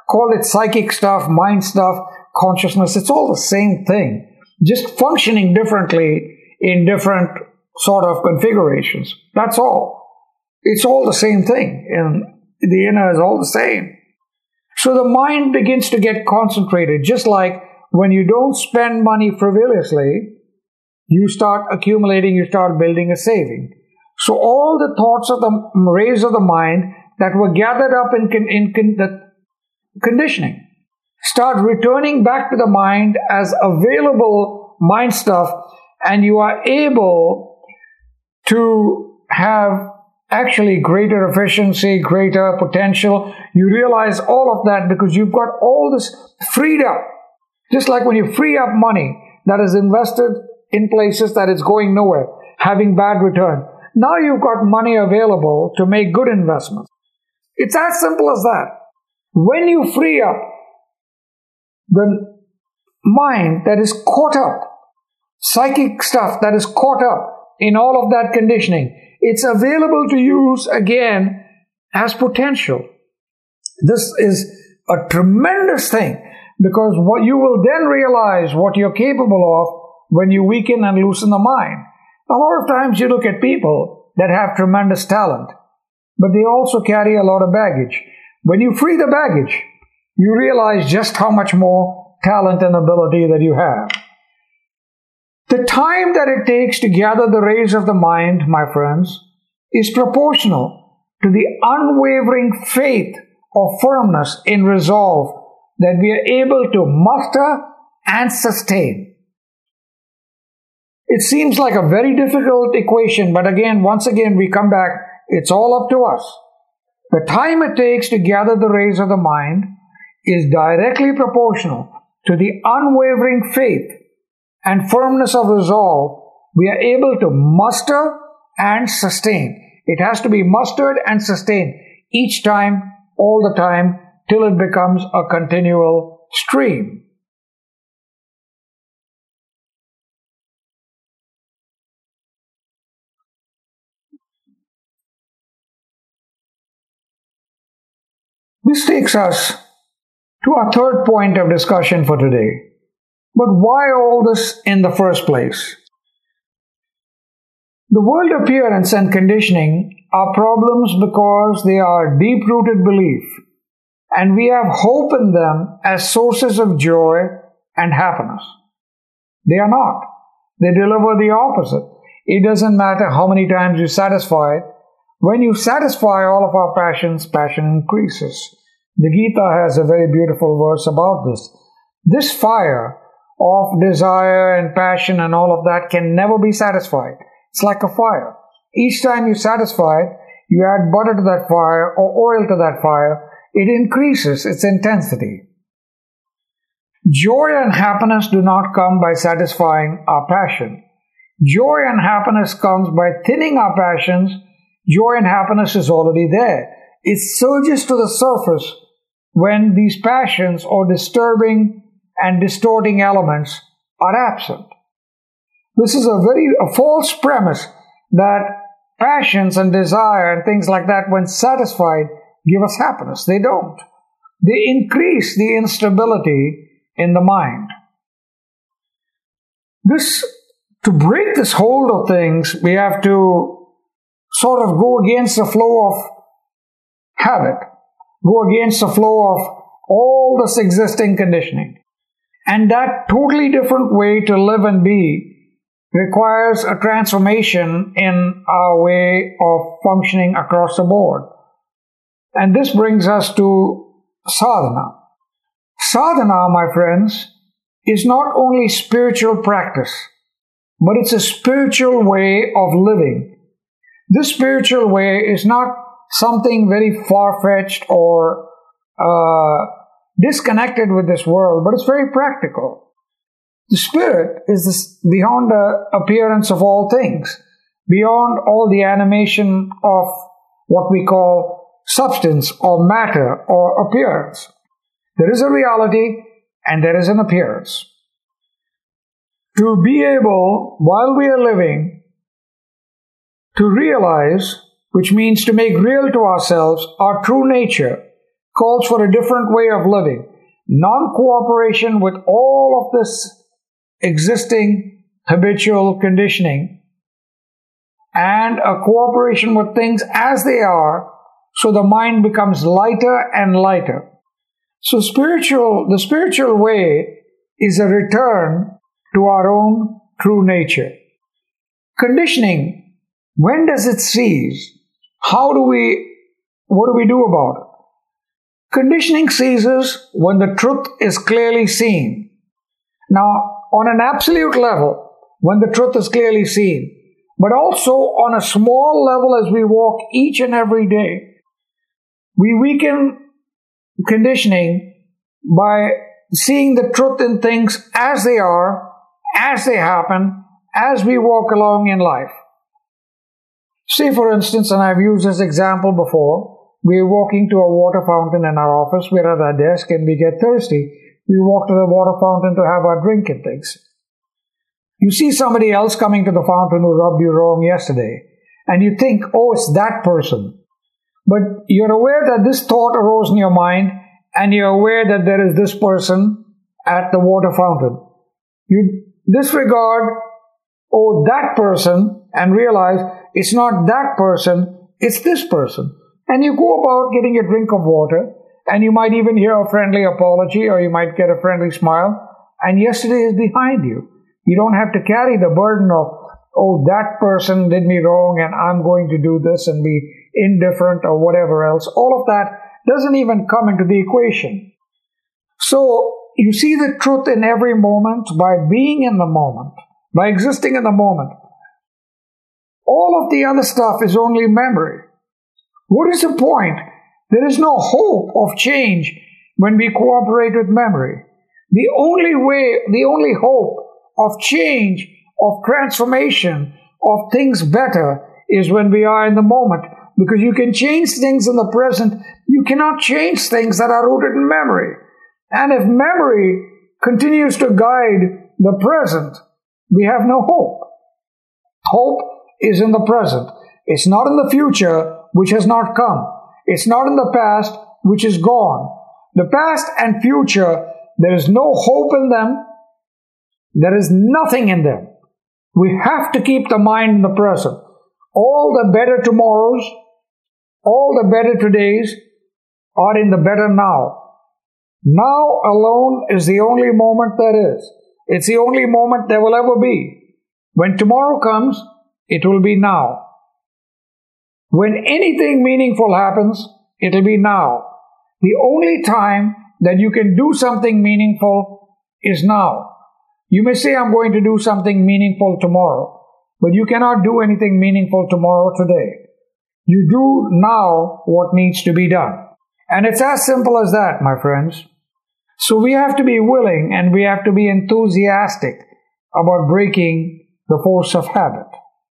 call it psychic stuff, mind stuff, consciousness. It's all the same thing, just functioning differently in different sort of configurations. That's all. It's all the same thing, and the inner is all the same. So the mind begins to get concentrated, just like when you don't spend money frivolously, you start accumulating, you start building a saving. So all the thoughts of the rays of the mind that were gathered up in the conditioning start returning back to the mind as available mind stuff, and you are able to have actually greater efficiency, greater potential. You realize all of that because you've got all this freed up. Just like when you free up money that is invested in places that is going nowhere, having bad return. Now you've got money available to make good investments. It's as simple as that. When you free up the mind that is caught up, psychic stuff that is caught up in all of that conditioning, it's available to use again as potential. This is a tremendous thing, because what you will then realize what you're capable of when you weaken and loosen the mind. A lot of times you look at people that have tremendous talent, but they also carry a lot of baggage. When you free the baggage, you realize just how much more talent and ability that you have. The time that it takes to gather the rays of the mind, my friends, is proportional to the unwavering faith or firmness in resolve that we are able to muster and sustain. It seems like a very difficult equation, but once again, we come back, it's all up to us. The time it takes to gather the rays of the mind is directly proportional to the unwavering faith and firmness of resolve we are able to muster and sustain. It has to be mustered and sustained each time, all the time, till it becomes a continual stream. This takes us to our third point of discussion for today. But why all this in the first place? The world appearance and conditioning are problems because they are deep-rooted belief, and we have hope in them as sources of joy and happiness. They are not. They deliver the opposite. It doesn't matter how many times you satisfy it. When you satisfy all of our passions, passion increases. The Gita has a very beautiful verse about this. This fire of desire and passion and all of that can never be satisfied. It's like a fire. Each time you satisfy it, you add butter to that fire or oil to that fire, it increases its intensity. Joy and happiness do not come by satisfying our passion. Joy and happiness comes by thinning our passions. Joy and happiness is already there. It surges to the surface when these passions or disturbing and distorting elements are absent. This is a false premise that passions and desire and things like that, when satisfied, give us happiness. They don't. They increase the instability in the mind. To break this hold of things, we have to sort of go against the flow of habit, go against the flow of all this existing conditioning. And that totally different way to live and be requires a transformation in our way of functioning across the board. And this brings us to sadhana. Sadhana, my friends, is not only spiritual practice, but it's a spiritual way of living. This spiritual way is not something very far-fetched or disconnected with this world, but it's very practical. The spirit is beyond the appearance of all things, beyond all the animation of what we call substance or matter or appearance. There is a reality and there is an appearance. To be able, while we are living, to realize, which means to make real to ourselves our true nature, calls for a different way of living. Non-cooperation with all of this existing habitual conditioning and a cooperation with things as they are, so the mind becomes lighter and lighter. So the spiritual way is a return to our own true nature. Conditioning, when does it cease? What do we do about it? Conditioning ceases when the truth is clearly seen. Now, on an absolute level, when the truth is clearly seen, but also on a small level as we walk each and every day, we weaken conditioning by seeing the truth in things as they are, as they happen, as we walk along in life. Say, for instance, and I've used this example before, we're walking to a water fountain in our office, we're at our desk and we get thirsty. We walk to the water fountain to have our drink and things. You see somebody else coming to the fountain who rubbed you wrong yesterday, and you think, oh, it's that person. But you're aware that this thought arose in your mind, and you're aware that there is this person at the water fountain. You disregard, oh, that person, and realize it's not that person, it's this person. And you go about getting a drink of water, and you might even hear a friendly apology, or you might get a friendly smile, and yesterday is behind you. You don't have to carry the burden of, oh, that person did me wrong, and I'm going to do this and be indifferent or whatever else. All of that doesn't even come into the equation. So, you see the truth in every moment by being in the moment, by existing in the moment. All of the other stuff is only memory. What is the point? There is no hope of change when we cooperate with memory. The only hope of change, of transformation, of things better is when we are in the moment. Because you can change things in the present, you cannot change things that are rooted in memory. And if memory continues to guide the present, we have no hope. Hope is in the present. It's not in the future, which has not come. It's not in the past, which is gone. The past and future, there is no hope in them. There is nothing in them. We have to keep the mind in the present. All the better tomorrows, all the better todays are in the better now. Now alone is the only moment there is. It's the only moment there will ever be. When tomorrow comes, it will be now. When anything meaningful happens, it will be now. The only time that you can do something meaningful is now. You may say, I'm going to do something meaningful tomorrow, but you cannot do anything meaningful tomorrow today. You do now what needs to be done. And it's as simple as that, my friends. So we have to be willing and we have to be enthusiastic about breaking the force of habit.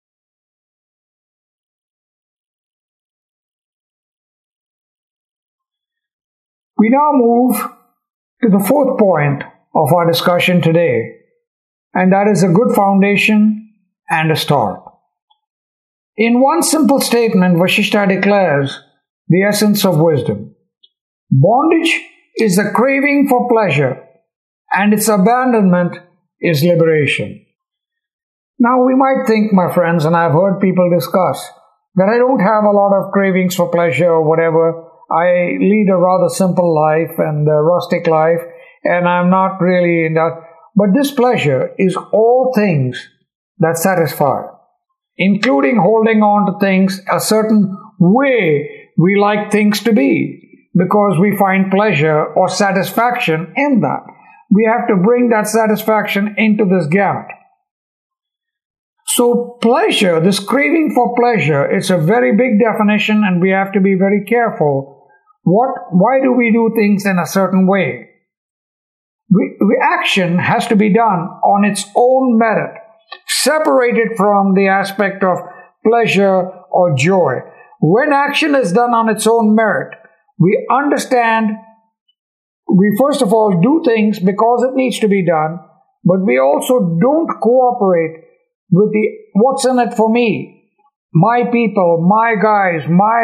We now move to the fourth point of our discussion today, and that is a good foundation and a start. In one simple statement, Vasishtha declares the essence of wisdom. Bondage is the craving for pleasure, and its abandonment is liberation. Now we might think, my friends, and I've heard people discuss, that I don't have a lot of cravings for pleasure or whatever. I lead a rather simple life and a rustic life, and I'm not really in that. But this pleasure is all things that satisfy, including holding on to things a certain way we like things to be, because we find pleasure or satisfaction in that. We have to bring that satisfaction into this gamut. So pleasure, this craving for pleasure, it's a very big definition, and we have to be very careful. Why do we do things in a certain way? Action has to be done on its own merit, separated from the aspect of pleasure or joy. When action is done on its own merit, we understand, we first of all do things because it needs to be done, but we also don't cooperate with the what's in it for me, my people, my guys, my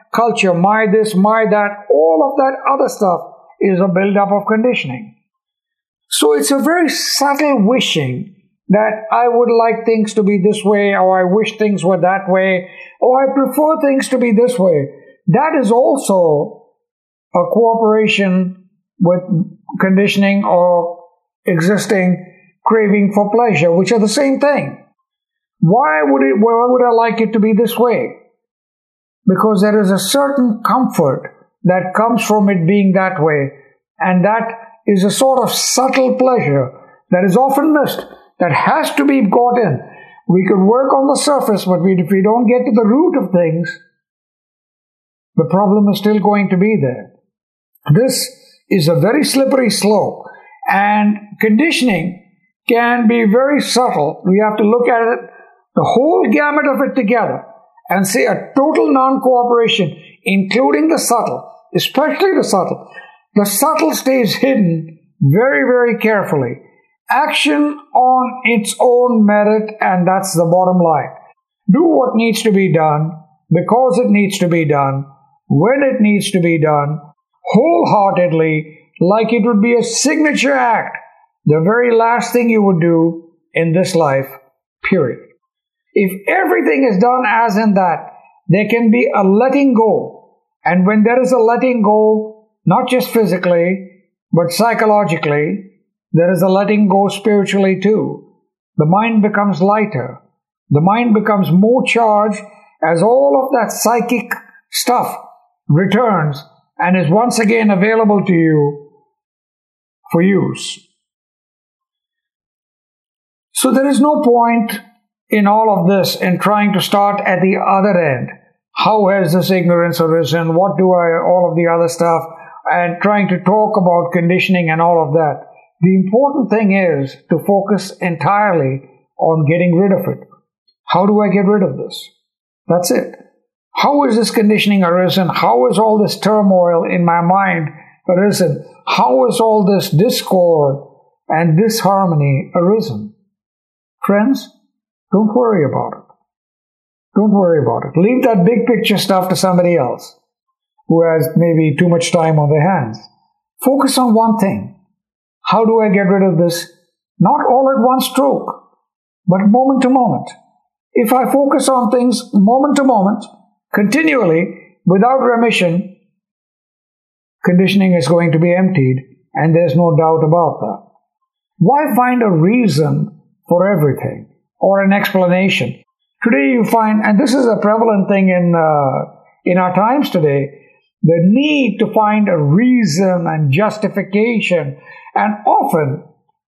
culture, my this, my that, all of that other stuff is a build-up of conditioning. So it's a very subtle wishing that I would like things to be this way, or I wish things were that way, or I prefer things to be this way. That is also a cooperation with conditioning or existing craving for pleasure, which are the same thing. Why would I like it to be this way? Because there is a certain comfort that comes from it being that way, and that is a sort of subtle pleasure that is often missed, that has to be got in. We could work on the surface, but if we don't get to the root of things, the problem is still going to be there. This is a very slippery slope, and conditioning can be very subtle. We have to look at it, the whole gamut of it together, and see a total non-cooperation, including the subtle, especially the subtle. The subtle stays hidden very, very carefully. Action on its own merit, and that's the bottom line. Do what needs to be done, because it needs to be done, when it needs to be done, wholeheartedly, like it would be a signature act, the very last thing you would do in this life, period. If everything is done as in that, there can be a letting go. And when there is a letting go, not just physically, but psychologically, there is a letting go spiritually too. The mind becomes lighter. The mind becomes more charged as all of that psychic stuff returns and is once again available to you for use. So there is no point in all of this in trying to start at the other end. How has this ignorance arisen? What do all of the other stuff, and trying to talk about conditioning and all of that. The important thing is to focus entirely on getting rid of it. How do I get rid of this? That's it. How is this conditioning arisen? How is all this turmoil in my mind arisen? How is all this discord and disharmony arisen? Friends, don't worry about it. Don't worry about it. Leave that big picture stuff to somebody else who has maybe too much time on their hands. Focus on one thing. How do I get rid of this? Not all at one stroke, but moment to moment. If I focus on things moment to moment, continually, without remission, conditioning is going to be emptied, and there's no doubt about that. Why find a reason for everything or an explanation? Today you find, and this is a prevalent thing in our times today, the need to find a reason and justification, and often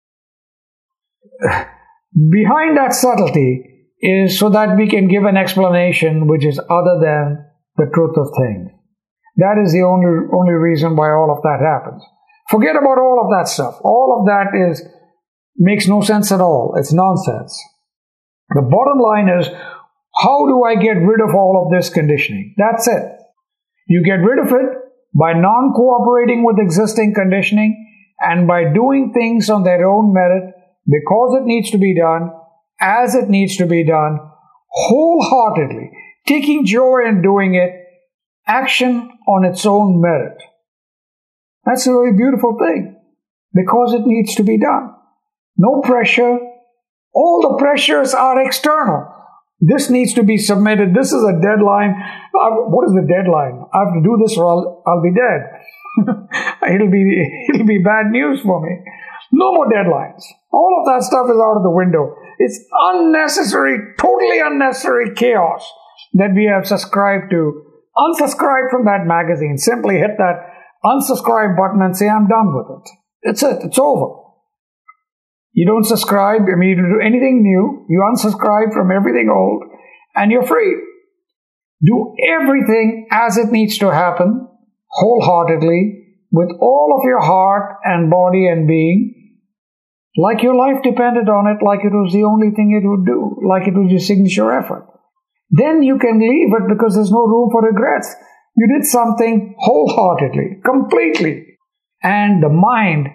behind that subtlety is so that we can give an explanation which is other than the truth of things. That is the only reason why all of that happens. Forget about all of that stuff. All of that makes no sense at all. It's nonsense. The bottom line is, how do I get rid of all of this conditioning? That's it. You get rid of it by non-cooperating with existing conditioning and by doing things on their own merit, because it needs to be done, as it needs to be done, wholeheartedly, taking joy in doing it, action on its own merit. That's a very beautiful thing, because it needs to be done. No pressure. All the pressures are external. This needs to be submitted. This is a deadline. What is the deadline? I have to do this or I'll be dead. It'll be bad news for me. No more deadlines. All of that stuff is out of the window. It's unnecessary, totally unnecessary chaos that we have subscribed to. Unsubscribe from that magazine. Simply hit that unsubscribe button and say, I'm done with it. It's it. It's over. You don't subscribe, you don't do anything new. You unsubscribe from everything old, and you're free. Do everything as it needs to happen, wholeheartedly, with all of your heart and body and being, like your life depended on it, like it was the only thing it would do, like it was your signature effort. Then you can leave it because there's no room for regrets. You did something wholeheartedly, completely. And the mind,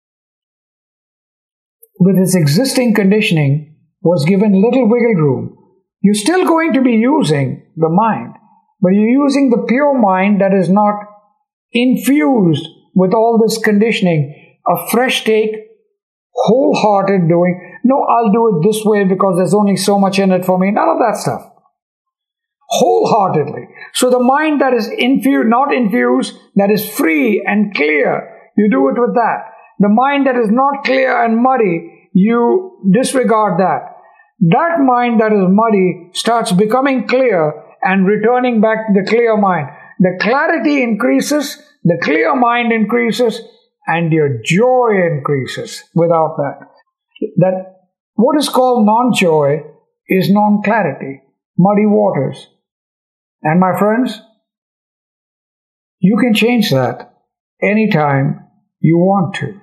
with its existing conditioning, was given little wiggle room. You're still going to be using the mind, but you're using the pure mind that is not infused with all this conditioning, a fresh take, wholehearted doing. No, I'll do it this way because there's only so much in it for me. None of that stuff. Wholeheartedly. So the mind that is not infused, that is free and clear, you do it with that. The mind that is not clear and muddy, you disregard that. That mind that is muddy starts becoming clear and returning back to the clear mind. The clarity increases, the clear mind increases, and your joy increases without that. That what is called non-joy is non-clarity, muddy waters. And my friends, you can change that anytime you want to.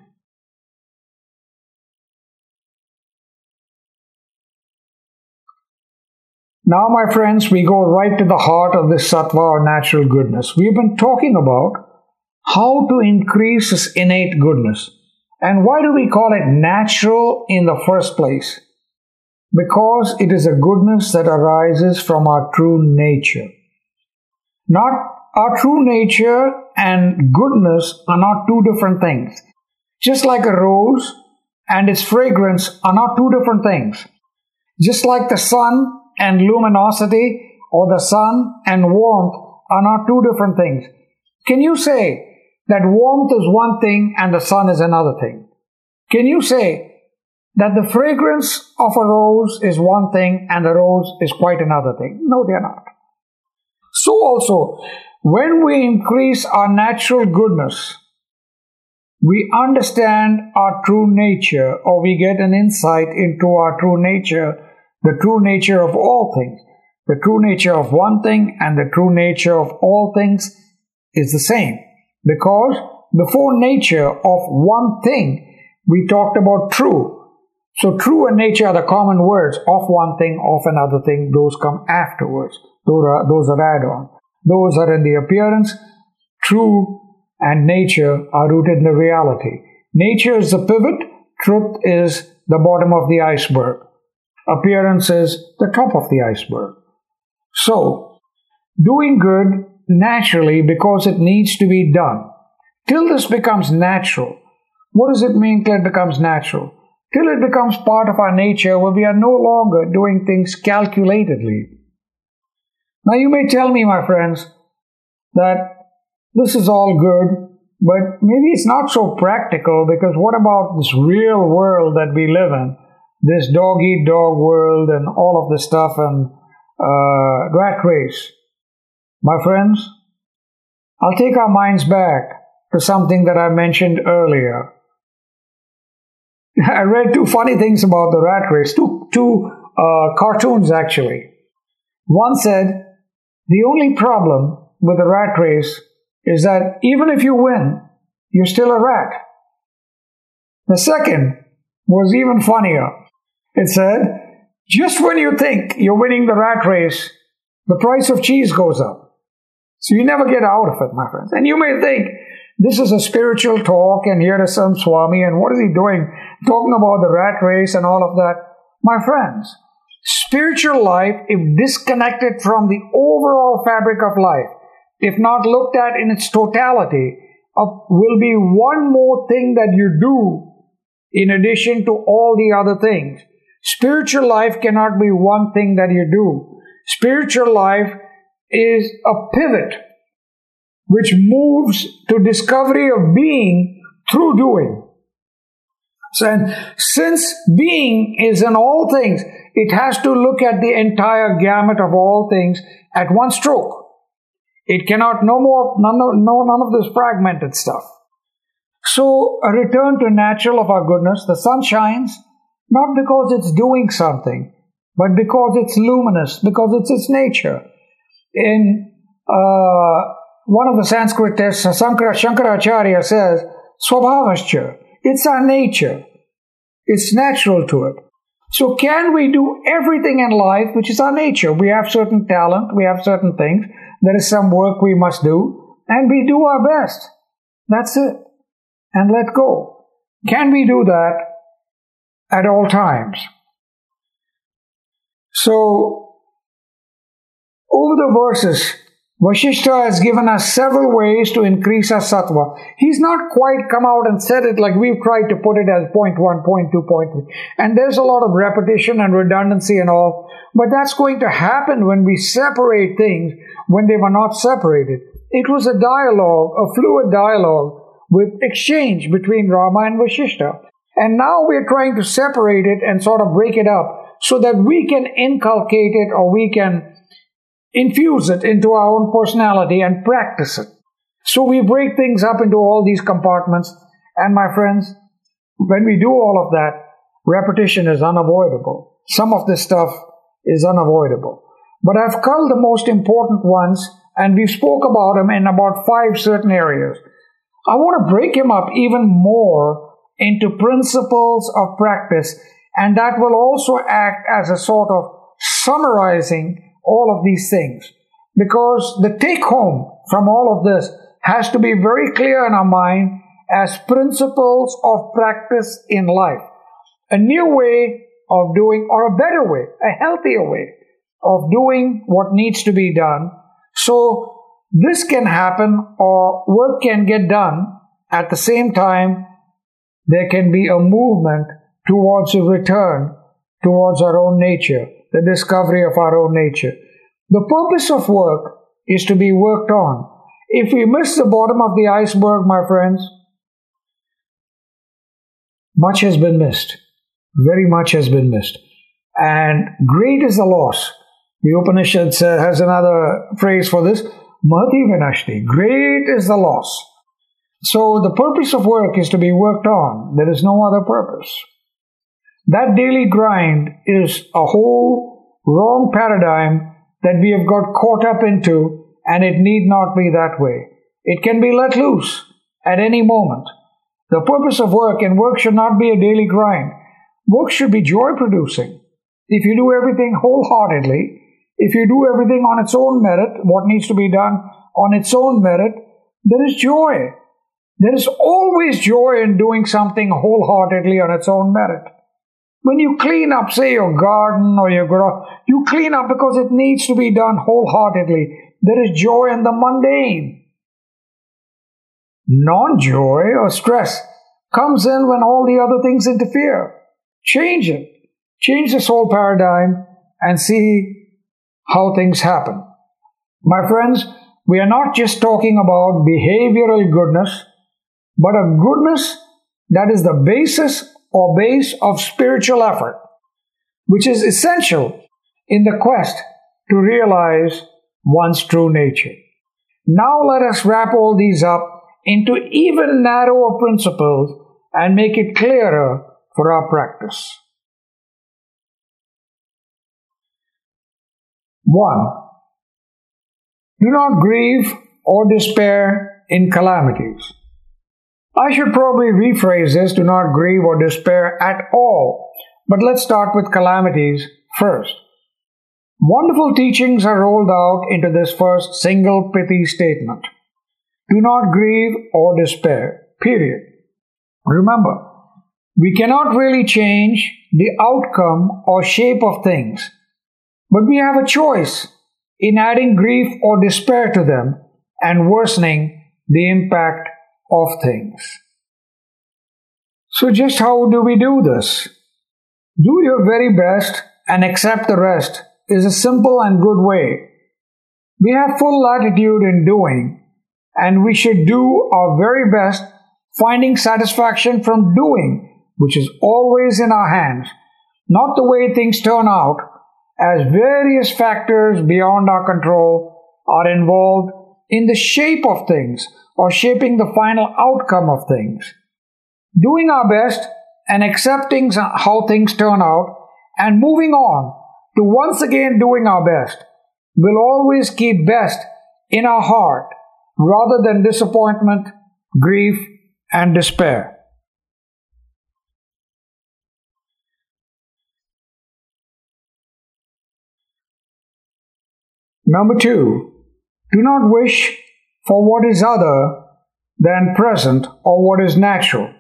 Now, my friends, we go right to the heart of this sattva or natural goodness. We've been talking about how to increase this innate goodness. And why do we call it natural in the first place? Because it is a goodness that arises from our true nature. Not our true nature and goodness are not two different things. Just like a rose and its fragrance are not two different things. Just like the sun and luminosity or the sun and warmth are not two different things. Can you say that warmth is one thing and the sun is another thing? Can you say that the fragrance of a rose is one thing and the rose is quite another thing? No, they are not. So also, when we increase our natural goodness, we understand our true nature, or we get an insight into our true nature, the true nature of all things. The true nature of one thing and the true nature of all things is the same. Because before nature of one thing, we talked about true. So true and nature are the common words. Of one thing, of another thing, those come afterwards. Those are add-on. Those are in the appearance. True and nature are rooted in the reality. Nature is the pivot. Truth is the bottom of the iceberg. Appearance is the top of the iceberg. So, doing good naturally because it needs to be done. Till this becomes natural. What does it mean till it becomes natural? Till it becomes part of our nature where we are no longer doing things calculatedly. Now you may tell me, my friends, that this is all good, but maybe it's not so practical, because what about this real world that we live in? This dog-eat-dog world and all of this stuff and rat race. My friends, I'll take our minds back to something that I mentioned earlier. I read two funny things about the rat race, two cartoons actually. One said, the only problem with the rat race is that even if you win, you're still a rat. The second was even funnier. It said, just when you think you're winning the rat race, the price of cheese goes up. So you never get out of it, my friends. And you may think, this is a spiritual talk and here is some Swami and what is he doing? Talking about the rat race and all of that. My friends, spiritual life, if disconnected from the overall fabric of life, if not looked at in its totality, will be one more thing that you do in addition to all the other things. Spiritual life cannot be one thing that you do. Spiritual life is a pivot which moves to discovery of being through doing. And since being is in all things, it has to look at the entire gamut of all things at one stroke. It cannot none of this fragmented stuff. So a return to natural of our goodness. The sun shines not because it's doing something, but because it's luminous, because it's its nature. In one of the Sanskrit texts, Shankaracharya says, Swabhavascha. It's our nature. It's natural to it. So can we do everything in life which is our nature? We have certain talent, we have certain things. There is some work we must do, and we do our best. That's it. And let go. Can we do that at all times? So, over the verses Vashishta has given us several ways to increase our sattva. He's not quite come out and said it like we've tried to put it as point 1, point 2, point 3. And there's a lot of repetition and redundancy and all. But that's going to happen when we separate things when they were not separated. It was a dialogue, a fluid dialogue with exchange between Rama and Vashishta. And now we're trying to separate it and sort of break it up so that we can inculcate it or we can infuse it into our own personality and practice it. So we break things up into all these compartments. And my friends, when we do all of that, repetition is unavoidable. Some of this stuff is unavoidable. But I've culled the most important ones, and we spoke about them in about 5 certain areas. I want to break them up even more into principles of practice, and that will also act as a sort of summarizing all of these things. Because the take home from all of this has to be very clear in our mind as principles of practice in life. A new way of doing, or a better way, a healthier way of doing what needs to be done. So this can happen, or work can get done at the same time. There can be a movement towards a return towards our own nature, the discovery of our own nature. The purpose of work is to be worked on. If we miss the bottom of the iceberg, my friends, much has been missed. Very much has been missed. And great is the loss. The Upanishad has another phrase for this, Mahati Vinashti. Great is the loss. So the purpose of work is to be worked on. There is no other purpose. That daily grind is a whole wrong paradigm that we have got caught up into, and it need not be that way. It can be let loose at any moment. The purpose of work, and work should not be a daily grind. Work should be joy-producing. If you do everything wholeheartedly, if you do everything on its own merit, what needs to be done on its own merit, there is joy. There is always joy in doing something wholeheartedly on its own merit. When you clean up, say, your garden or your garage, you clean up because it needs to be done wholeheartedly. There is joy in the mundane. Non-joy or stress comes in when all the other things interfere. Change it. Change this whole paradigm and see how things happen. My friends, we are not just talking about behavioral goodness, but a goodness that is the basis or base of spiritual effort, which is essential in the quest to realize one's true nature. Now let us wrap all these up into even narrower principles and make it clearer for our practice. 1. Do not grieve or despair in calamities. I should probably rephrase this, do not grieve or despair at all. But let's start with calamities first. Wonderful teachings are rolled out into this first single pithy statement. Do not grieve or despair, period. Remember, we cannot really change the outcome or shape of things, but we have a choice in adding grief or despair to them and worsening the impact of things. So just how do we do this? Do your very best and accept the rest is a simple and good way. We have full latitude in doing, and we should do our very best, finding satisfaction from doing, which is always in our hands, not the way things turn out, as various factors beyond our control are involved in the shape of things or shaping the final outcome of things. Doing our best and accepting how things turn out and moving on to once again doing our best will always keep best in our heart rather than disappointment, grief, and despair. Number 2, do not wish for what is other than present or what is natural.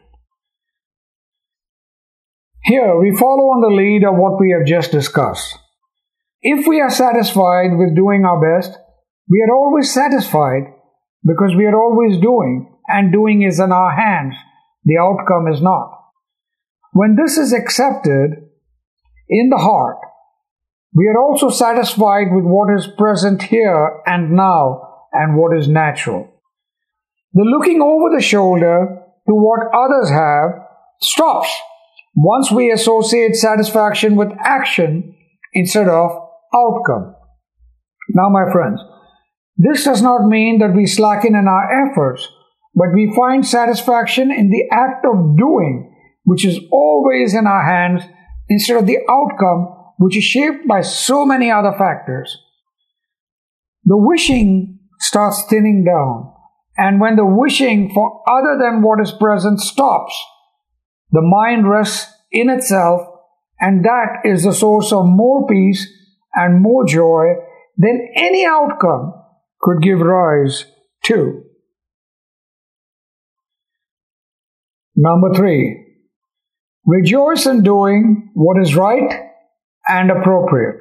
Here we follow on the lead of what we have just discussed. If we are satisfied with doing our best, We are always satisfied because we are always doing, and doing is in our hands. The outcome is not. When this is accepted in the heart, we are also satisfied with what is present here and now and what is natural. The looking over the shoulder to what others have stops once we associate satisfaction with action instead of outcome. Now, my friends, this does not mean that we slacken in our efforts, but we find satisfaction in the act of doing, which is always in our hands, instead of the outcome, which is shaped by so many other factors. The wishing starts thinning down, and when the wishing for other than what is present stops, the mind rests in itself, and that is the source of more peace and more joy than any outcome could give rise to. Number 3. Rejoice in doing what is right and appropriate.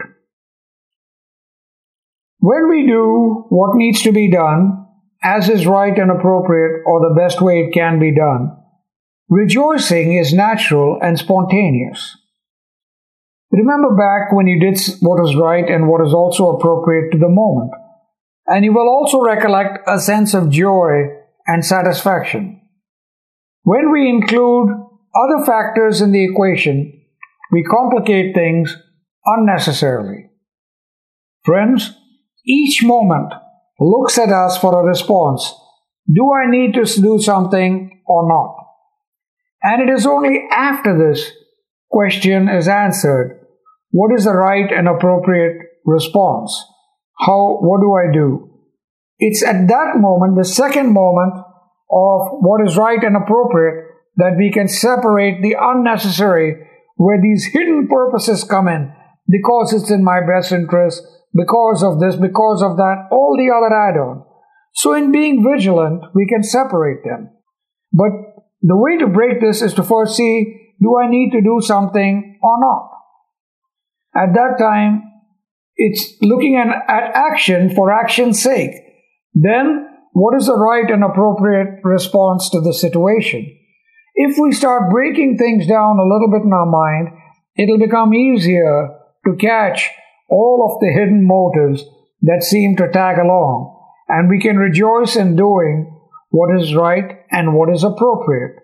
When we do what needs to be done, as is right and appropriate, or the best way it can be done, rejoicing is natural and spontaneous. Remember back when you did what is right and what is also appropriate to the moment, and you will also recollect a sense of joy and satisfaction. When we include other factors in the equation, we complicate things unnecessarily. Friends, each moment looks at us for a response. Do I need to do something or not? And it is only after this question is answered, what is the right and appropriate response? What do I do? It's at that moment, the second moment of what is right and appropriate, that we can separate the unnecessary, where these hidden purposes come in, because it's in my best interest, because of this, because of that, all the other add-ons. So in being vigilant, we can separate them. But the way to break this is to first see, do I need to do something or not? At that time, it's looking at action for action's sake. Then, what is the right and appropriate response to the situation? If we start breaking things down a little bit in our mind, it'll become easier to catch all of the hidden motives that seem to tag along, and we can rejoice in doing what is right and what is appropriate.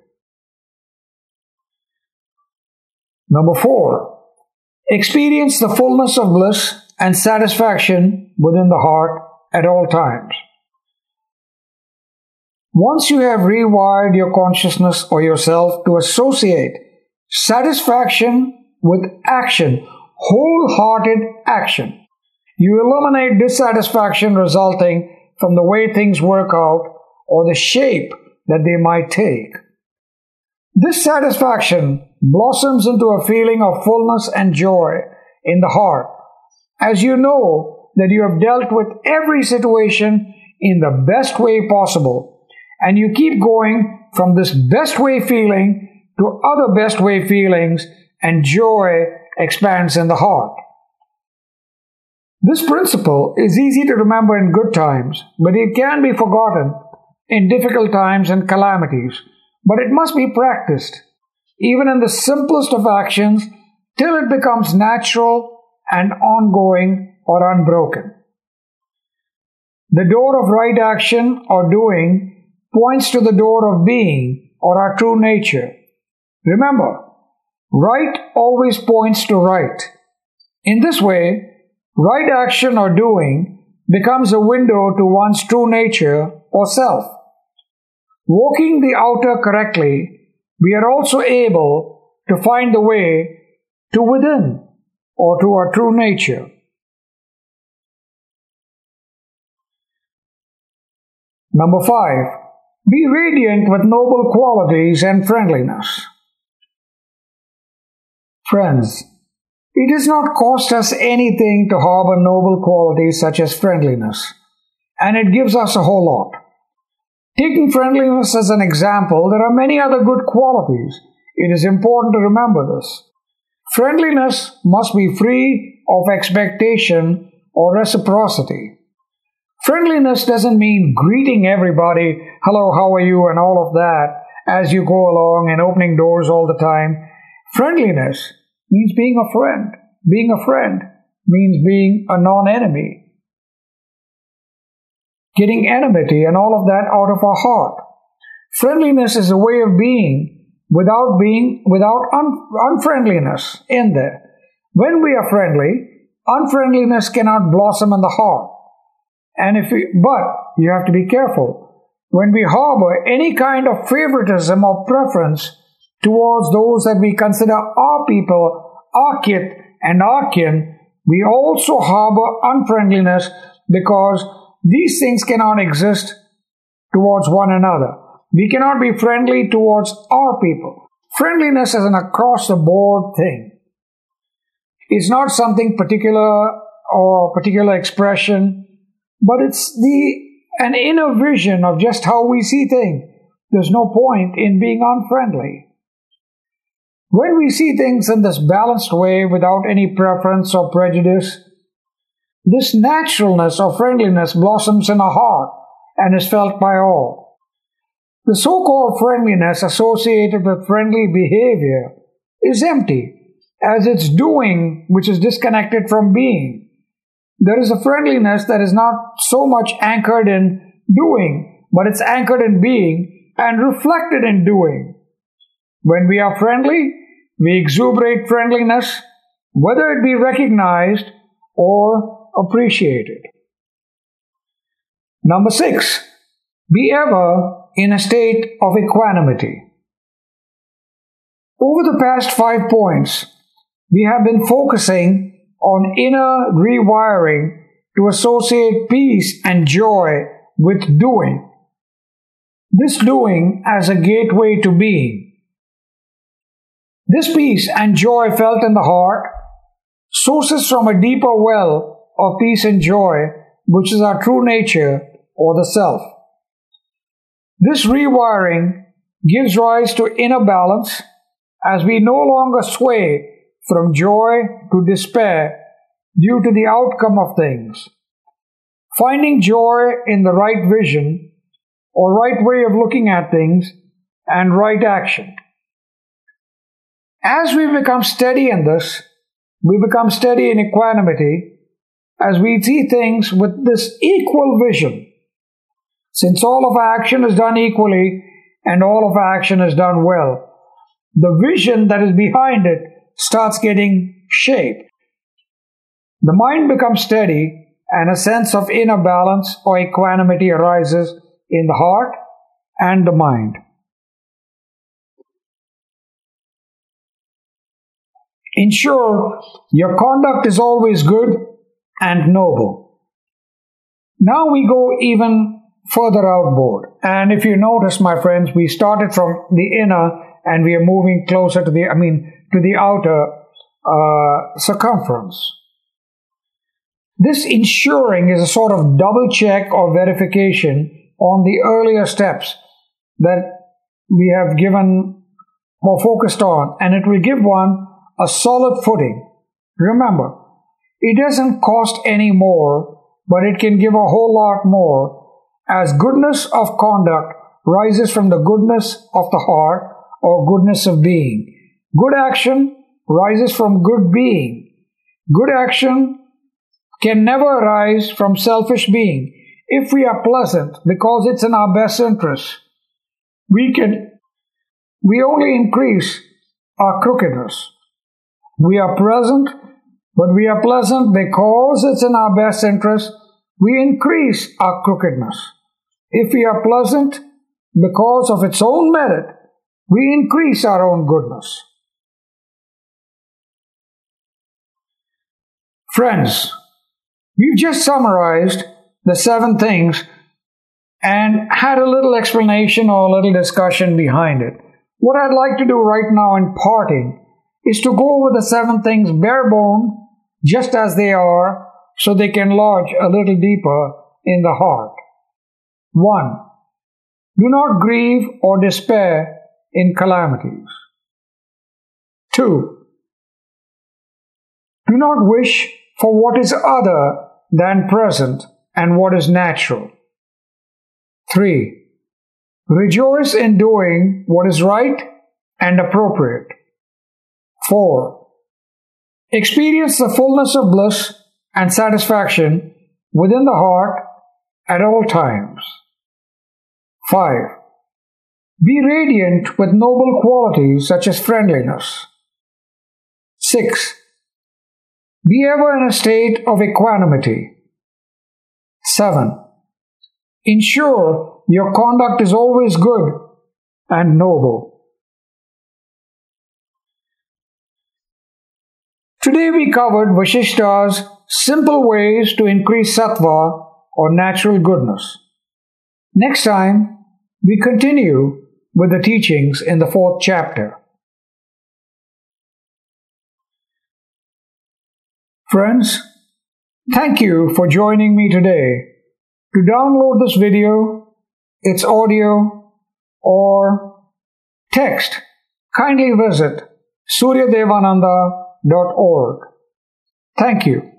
Number 4, experience the fullness of bliss and satisfaction within the heart at all times. Once you have rewired your consciousness or yourself to associate satisfaction with action, wholehearted action, you eliminate dissatisfaction resulting from the way things work out or the shape that they might take. This satisfaction blossoms into a feeling of fullness and joy in the heart, as you know that you have dealt with every situation in the best way possible, and you keep going from this best way feeling to other best way feelings, and joy expands in the heart. This principle is easy to remember in good times, but it can be forgotten in difficult times and calamities. But it must be practiced, even in the simplest of actions, till it becomes natural and ongoing or unbroken. The door of right action or doing points to the door of being or our true nature. Remember, right always points to right. In this way, right action or doing becomes a window to one's true nature or self. Walking the outer correctly, we are also able to find the way to within or to our true nature. Number 5, be radiant with noble qualities and friendliness. Friends, it does not cost us anything to harbor noble qualities such as friendliness, and it gives us a whole lot. Taking friendliness as an example, there are many other good qualities. It is important to remember this. Friendliness must be free of expectation or reciprocity. Friendliness doesn't mean greeting everybody, hello, how are you, and all of that as you go along and opening doors all the time. Friendliness means being a friend. Being a friend means being a non-enemy. Getting enmity and all of that out of our heart. Friendliness is a way of being without unfriendliness in there. When we are friendly, unfriendliness cannot blossom in the heart. But you have to be careful. When we harbor any kind of favoritism or preference towards those that we consider our people, our kith and our kin, we also harbor unfriendliness, because these things cannot exist towards one another. We cannot be friendly towards our people. Friendliness is an across-the-board thing. It's not something particular or particular expression, but it's an inner vision of just how we see things. There's no point in being unfriendly. When we see things in this balanced way without any preference or prejudice, this naturalness of friendliness blossoms in our heart and is felt by all. The so-called friendliness associated with friendly behavior is empty, as it's doing which is disconnected from being. There is a friendliness that is not so much anchored in doing, but it's anchored in being and reflected in doing. When we are friendly, we exuberate friendliness, whether it be recognized or appreciated. Number 6, be ever in a state of equanimity. Over the past 5 points, we have been focusing on inner rewiring to associate peace and joy with doing. This doing as a gateway to being. This peace and joy felt in the heart sources from a deeper well of peace and joy, which is our true nature or the self. This rewiring gives rise to inner balance as we no longer sway from joy to despair due to the outcome of things. Finding joy in the right vision or right way of looking at things and right action. As we become steady in this, we become steady in equanimity as we see things with this equal vision. Since all of our action is done equally and all of our action is done well, the vision that is behind it starts getting shape. The mind becomes steady and a sense of inner balance or equanimity arises in the heart and the mind. Ensure your conduct is always good and noble. Now we go even further outboard. And if you notice, my friends, we started from the inner and we are moving closer to the outer circumference. This ensuring is a sort of double check or verification on the earlier steps that we have given or focused on, and it will give one a solid footing. Remember, it doesn't cost any more, but it can give a whole lot more, as goodness of conduct rises from the goodness of the heart or goodness of being. Good action rises from good being. Good action can never arise from selfish being. If we are pleasant because it's in our best interest, we only increase our crookedness. We are present, but we are pleasant because it's in our best interest, we increase our crookedness. If we are pleasant because of its own merit, we increase our own goodness. Friends, we've just summarized the 7 things and had a little explanation or a little discussion behind it. What I'd like to do right now in parting is to go over the 7 things bare bone, just as they are, so they can lodge a little deeper in the heart. 1. Do not grieve or despair in calamities. 2. Do not wish for what is other than present and what is natural. 3. Rejoice in doing what is right and appropriate. 4. Experience the fullness of bliss and satisfaction within the heart at all times. 5. Be radiant with noble qualities such as friendliness. 6. Be ever in a state of equanimity. 7. Ensure your conduct is always good and noble. Today we covered Vashishta's simple ways to increase sattva or natural goodness. Next time, we continue with the teachings in the 4th chapter. Friends, thank you for joining me today. To download this video, its audio, or text, kindly visit suryadevananda.org. Thank you.